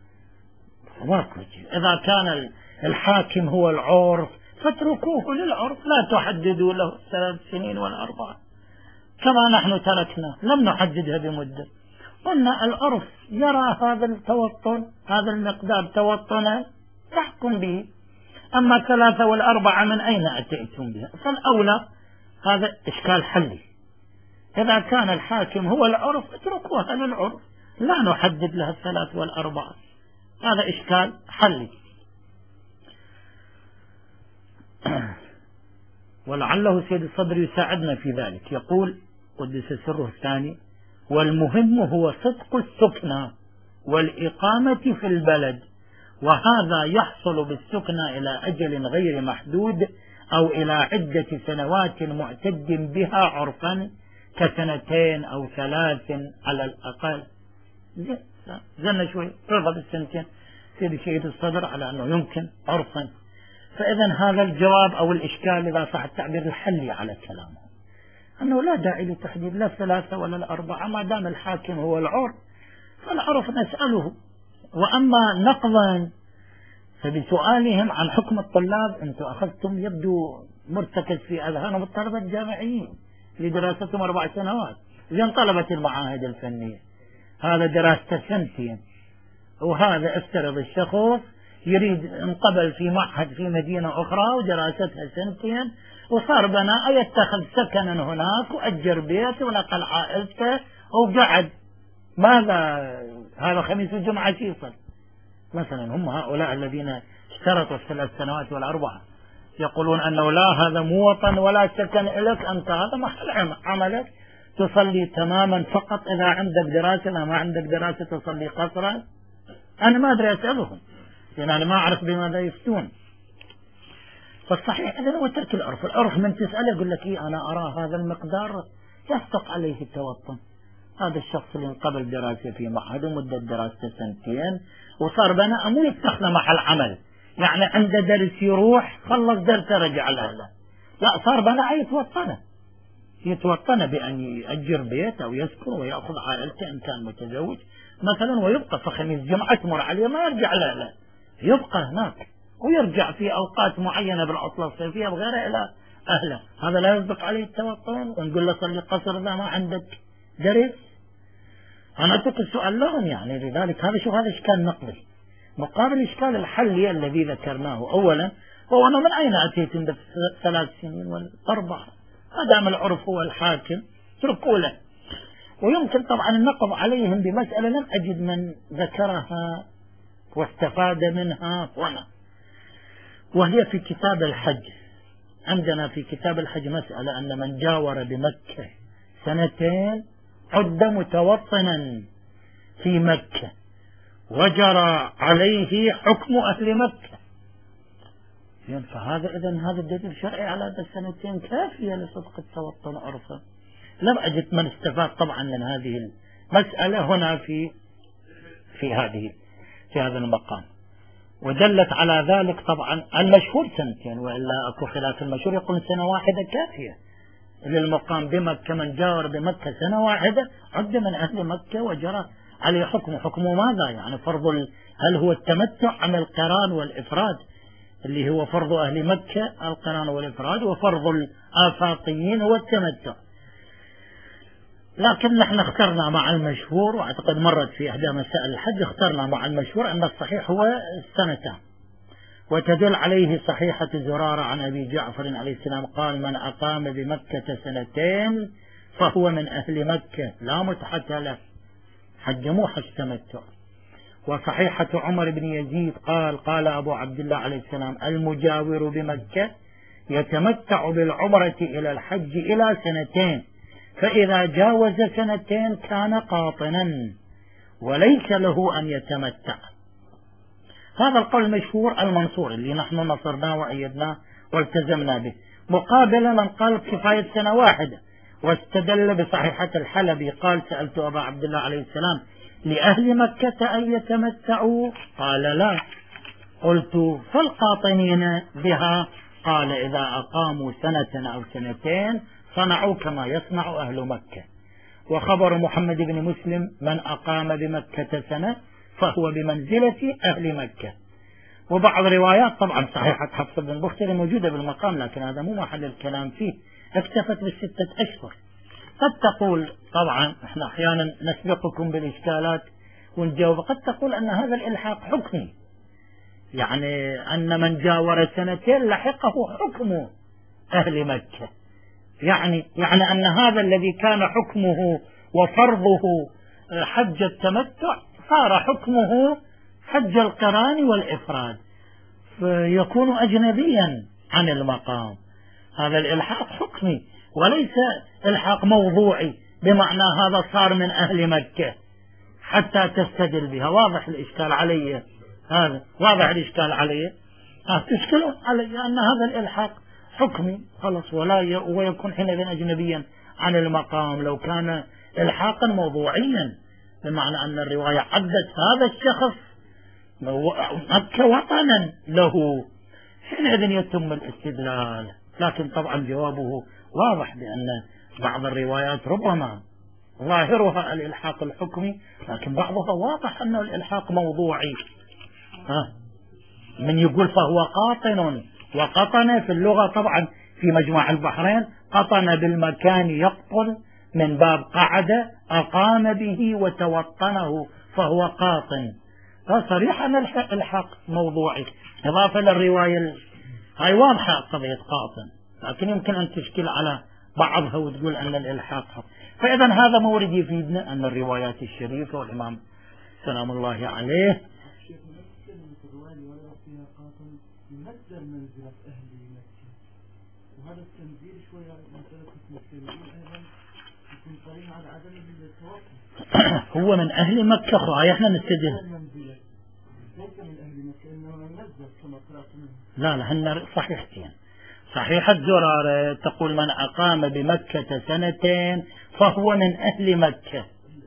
إذا كان الحاكم هو العرف فاتركوه للعرف، لا تحددوا له 3 سنين و4 كما نحن تركنا لم نحددها بمدة. قلنا العرف يرى هذا التوطن، هذا المقدار توطنا تحكم به، أما 3 و4 من أين أتيتم بها؟ فالأولى هذا إشكال حلي، إذا كان الحاكم هو العرف اتركوها للعرف، لا نحدد لها 3 و4، هذا إشكال حلي. ولعله سيد الصدر يساعدنا في ذلك، يقول قدس سره الثاني: والمهم هو صدق السكنى والإقامة في البلد، وهذا يحصل بالسكنى إلى أجل غير محدود أو إلى عدة سنوات معتد بها عرفا ك2 أو 3 على الأقل. زلنا شوي رضا بالسنتين سيد الصدر على أنه يمكن عرفا. فإذا هذا الجواب أو الإشكال إذا صح التعبير الحلي على كلامه، أنه لا داعي لتحديد لا 3 ولا 4 ما دام الحاكم هو العرف، فالعرف نسأله. وأما نقضا فبسؤالهم عن حكم الطلاب أنتم أخذتم يبدو مرتكز في أذهانهم الطلبة الجامعيين لدراستهم 4 سنوات، زين طلبة المعاهد الفنية هذا دراسته 2 وهذا افترض الشخص يريد انقبل في معهد في مدينة أخرى ودراستها 2 وصار بناء يتخذ سكنا هناك وأجر بيت ونقل عائلته وقعد، ماذا هذا خميس الجمعة يصل مثلا؟ هم هؤلاء الذين اشترطوا 3 سنوات و4 يقولون أنه لا هذا مو وطن ولا سكن لك، أنت هذا محل عملك تصلي تماما فقط إذا عندك دراسة، إذا ما عندك دراسة تصلي قصرا. أنا ما أدري أسألهم لأن أنا ما أعرف بماذا يفتون. فالصحيح إذا هو ترك العرف، العرف من تسأل يقول لك إيه أنا أرى هذا المقدار يصدق عليه التوطن، هذا الشخص اللي قبل دراسة في معهد ومدة دراسته 2 وصار بناء مو يتخذ محل عمل، يعني عنده درس يروح خلص درسه رجع لأهله، لا صار بناء يتوطن بأن يأجر بيت أو يسكن ويأخذ عائلته إن كان متزوج مثلا، ويبقى في خميس جمعة تمر عليه ما يرجع لأهله، يبقى هناك ويرجع في أوقات معينة بالعطلة الصيفية بغيره إلى أهله، هذا لا يصدق عليه التوطن. ونقول له صلي قصر إذا ما عندك درس. أنا أترك السؤال لهم يعني. لذلك هذا شوف هذا إشكال نقضي مقابل الإشكال الحلي الذي ذكرناه. أولا هو أنا من أين أتيتم ب3 سنين و4؟ ما دام العرف هو الحاكم اتركوا له. ويمكن طبعا النقض عليهم بمسألة لم أجد من ذكرها واستفاد منها هنا، وهي في كتاب الحج. عندنا في كتاب الحج مسألة أن من جاور بمكة 2 عد متوطنا في مكة وجرى عليه حكم أهل مكة. فهذا إذن هذا الدليل الشرعي على 2 كافية لصدق التوطن عرفا. لم أجد من استفاد طبعا من هذه المسألة هنا في هذا المقام. ودلت على ذلك طبعا المشهور 2 وإلا أكو خلاف المشهور يقول 1 واحدة كافية للمقام بمكة. من جاور بمكة 1 عد من أهل مكة وجرى عليه حكم ماذا يعني؟ فرض هل هو التمتع أم القران والإفراد اللي هو فرض أهل مكة القران والإفراد، وفرض الآفاقيين هو التمتع. لكن نحن اخترنا مع المشهور، واعتقد مرت في احدى مسائل الحج، اخترنا مع المشهور ان الصحيح هو السنتان. وتدل عليه صحيحة زرارة عن أبي جعفر عليه السلام قال: من أقام بمكة سنتين فهو من أهل مكة لا متعة له. حج مو حج تمتع. وصحيحة عمر بن يزيد قال أبو عبد الله عليه السلام: المجاور بمكة يتمتع بالعمرة إلى الحج إلى سنتين، فإذا جاوز سنتين كان قاطنا وليس له أن يتمتع. هذا القول المشهور المنصور اللي نحن نصرناه وأيدناه والتزمنا به، مقابل من قال كفاية سنة واحدة واستدل بصحيحة الحلبي قال: سألت أبا عبد الله عليه السلام: لأهل مكة أن يتمتعوا؟ قال: لا. قلت: فالقاطنين بها؟ قال: إذا أقاموا سنة أو سنتين صنعوا كما يصنع أهل مكة. وخبر محمد بن مسلم: من أقام بمكة سنة فهو بمنزلة أهل مكة. وبعض روايات طبعا صحيحة حفص بن بختري موجودة بالمقام، لكن هذا مو محل الكلام فيه، اكتفت بالستة أشهر. قد تقول طبعا احنا احيانا نسبقكم بالإشكالات ونجاوب، قد تقول أن هذا الإلحاق حكمي، يعني أن من جاور سنتين لحقه حكم أهل مكة، يعني أن هذا الذي كان حكمه وفرضه حج التمتع صار حكمه حج القران والإفراد، فيكون أجنبيا عن المقام. هذا الإلحاق حكمي وليس إلحاق موضوعي، بمعنى هذا صار من أهل مكة حتى تستدل بها. واضح الإشكال علي؟ هذا واضح الإشكال علي؟ تشكلون علي أن هذا الإلحاق حكمي خلص، ويكون حينئذ أجنبيا عن المقام. لو كان إلحاقا موضوعيا بمعنى أن الرواية عدت هذا الشخص مكة وطنا له، حينئذ يتم الاستدلال. لكن طبعا جوابه واضح بأن بعض الروايات ربما ظاهرها الإلحاق الحكمي، لكن بعضها واضح أنه الإلحاق موضوعي. من يقول فهو قاطن، وقطن في اللغة طبعا في مجمع البحرين قطن بالمكان يقطن من باب قعد أقام به وتوطنه فهو قاطن، فصريح أن الإلحاق موضوعي إضافة للرواية هاي واضحة قضية قاطن، لكن يمكن أن تشكل على بعضها وتقول أن الإلحاق حق. فإذا هذا مورد يفيدنا أن الروايات الشريفة والإمام سلام الله عليه يمثل منزلة أهل مكة، وهذا التنزيل شوية مسألة المسلمين أيضا يكون قرين على عدم التوقف. هو من أهل مكة خوايا احنا نستدل ليس من أهل مكة إنما نزل كما قرأت منه. لا هن صحيحتين. صحيحة زرارة تقول: من أقام بمكة سنتين فهو من أهل مكة.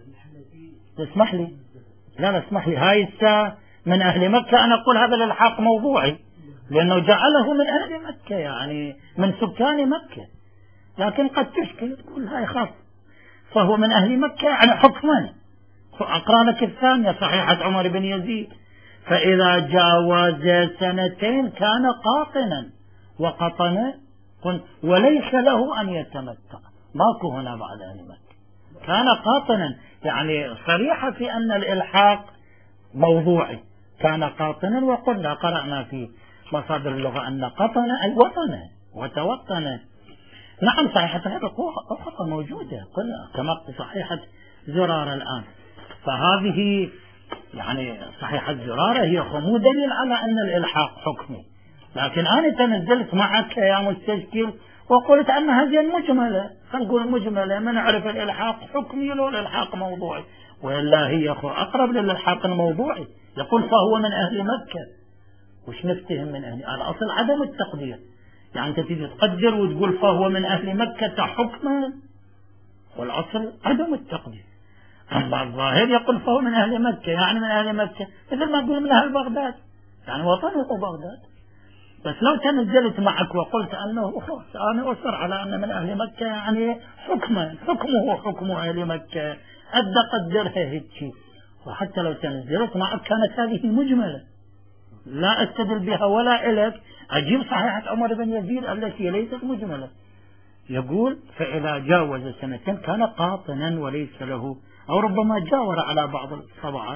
اسمح لي، لا اسمح لي، هاي الساعة من أهل مكة أنا أقول هذا الإلحاق موضوعي لأنه جعله من أهل مكة، يعني من سكان مكة، لكن قد تشكل تقول هاي خاص فهو من أهل مكة يعني حكما. أقرأ لك الثانية صحيحة عمر بن يزيد: فإذا جاوز سنتين كان قاطنا وقطن وليس له أن يتمتع. ماكو هنا بعد أهل مكة، كان قاطنا، يعني صريحة في أن الإلحاق موضوعي، كان قاطنا. وقلنا قرأنا في مصادر اللغة أن قطن أي وطن وتوطن. نعم صحيحة هذا خطأ موجودة قلنا كما صحيحة زرارة الآن. فهذه يعني صحيحة زرارة هي مو دليل على أن الإلحاق حكمي، لكن أنا تنزلت معك يا مستشكل وقلت أن هذه المجملة، فنقول مجملة ما نعرف الإلحاق حكمي لو الإلحاق موضوعي، وإلا هي أقرب للإلحاق الموضوعي. يقول فهو من أهل مكة، وش نفتهم من أهل؟ الأصل عدم التقدير، يعني أنت تيجي تقدر وتقول فهو من أهل مكة حكما، والأصل عدم التقدير. أما الظاهر يقول فهو من أهل مكة، يعني من أهل مكة مثل ما نقول من أهل بغداد، يعني وطنه بغداد. بس لو تنزلت معك وقلت أنه أنا أصر على أن من أهل مكة يعني حكمه حكم أهل مكة، أدى قدرها هيك. وحتى لو تنزلت معك كانت هذه مجملة لا أستدل بها ولا إلك أجيب صحيحة عمر بن يزيد التي ليست مجملة، يقول فإذا جاوز سنتين كان قاطنا وليس له، أو ربما جاور على بعض الطبعات.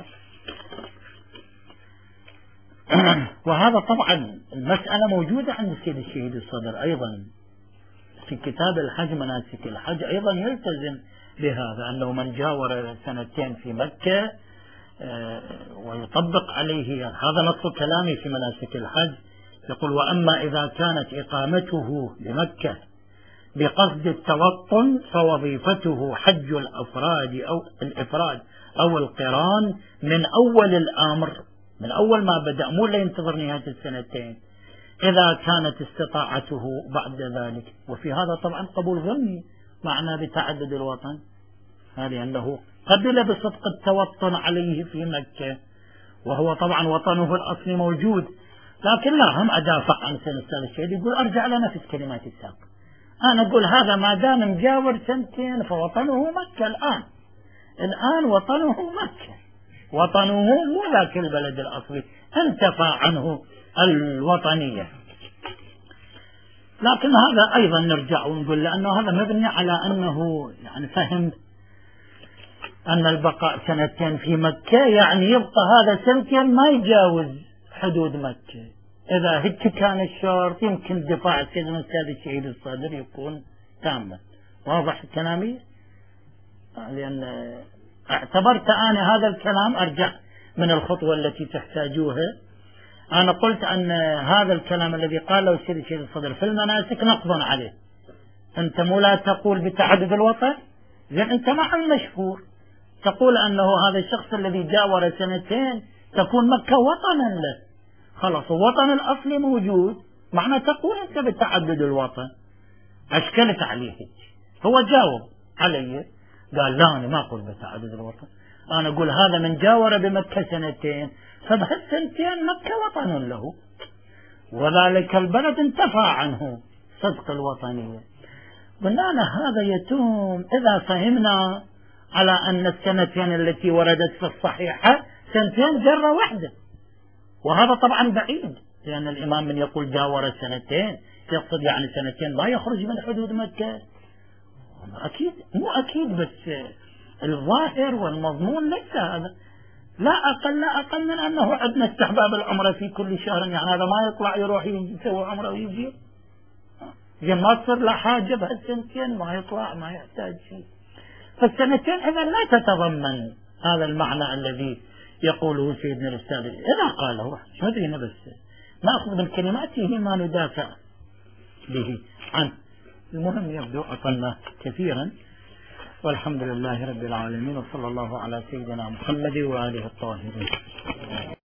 وهذا طبعا المسألة موجودة عند سيد الشهيد الصدر أيضا في كتاب الحج مناسك الحج، أيضا يلتزم بهذا أنه من جاور سنتين في مكة ويطبق عليه هذا نص كلامي في مناسك الحج. يقول وأما إذا كانت إقامته بمكة بقصد التوطن فوظيفته حج الإفراد أو القران من أول الأمر، من أول ما بدأ، مو اللي ينتظر نهاية السنتين، إذا كانت استطاعته بعد ذلك. وفي هذا طبعا قبول ظني معنى بتعدد الوطن، هذه أنه قبل بصدق التوطن عليه في مكة، وهو طبعا وطنه الأصلي موجود. لكن لا، هم أدافع عن سنة الأستاذ الشهيد، يقول أرجع لنا في الكلمات السابقة. أنا أقول هذا ما دام مجاور سنتين فوطنه مكة الآن وطنه مكة، وطنه مو ذاك البلد الأصلي، انتفى عنه الوطنية. لكن هذا أيضا نرجع ونقول لأنه هذا مبني على أنه يعني فهم أن البقاء سنتين في مكة يعني يبقى هذا سنتين ما يجاوز حدود مكة. إذا هيك كان الشرط يمكن دفاع سيدنا الأستاذ الشهيد الصدر يكون تاما. واضح كلامي؟ لأن اعتبرت أنا هذا الكلام أرجع من الخطوة التي تحتاجوها. أنا قلت أن هذا الكلام الذي قاله السيد الشهيد الصدر في المناسك نقضا عليه. أنت مو لا تقول بتعدد الوطن، لأن أنت مع المشهور تقول أنه هذا الشخص الذي جاور سنتين تكون مكة وطنا له، خلاص الوطن الأصلي موجود، معنى تقول أنت بتعدد الوطن. أشكلت عليه، هو جاوب علي قال لا أنا ما أقول بتعدد الوطن، أنا أقول هذا من جاور بمكة سنتين فبهالسنتين مكة وطن له، وذلك البلد انتفى عنه صدق الوطنية. قلنا هذا يتم إذا فهمنا على أن السنتين التي وردت في الصحيحة سنتين جرة واحدة، وهذا طبعا بعيد، لأن الإمام من يقول جاور سنتين يقصد يعني سنتين ما يخرج من حدود مكة. أكيد مو أكيد، بس الظاهر والمضمون ليس هذا. لا أقل من أنه عندنا استحباب العمرة في كل شهر، يعني هذا ما يطلع يروح يسوي عمرة ويجي، ما تصير لا حاجة بهالسنتين، ما يطلع ما يحتاج شيء. فالسنتين إذا لا تتضمن هذا المعنى الذي يقوله سيدنا الأستاذ إذا قاله. هذه بس نأخذ من كلماته ما ندافع به عنه. المهم يبدو أطلنا كثيرا، والحمد لله رب العالمين، وصلى الله على سيدنا محمد وآله الطاهرين.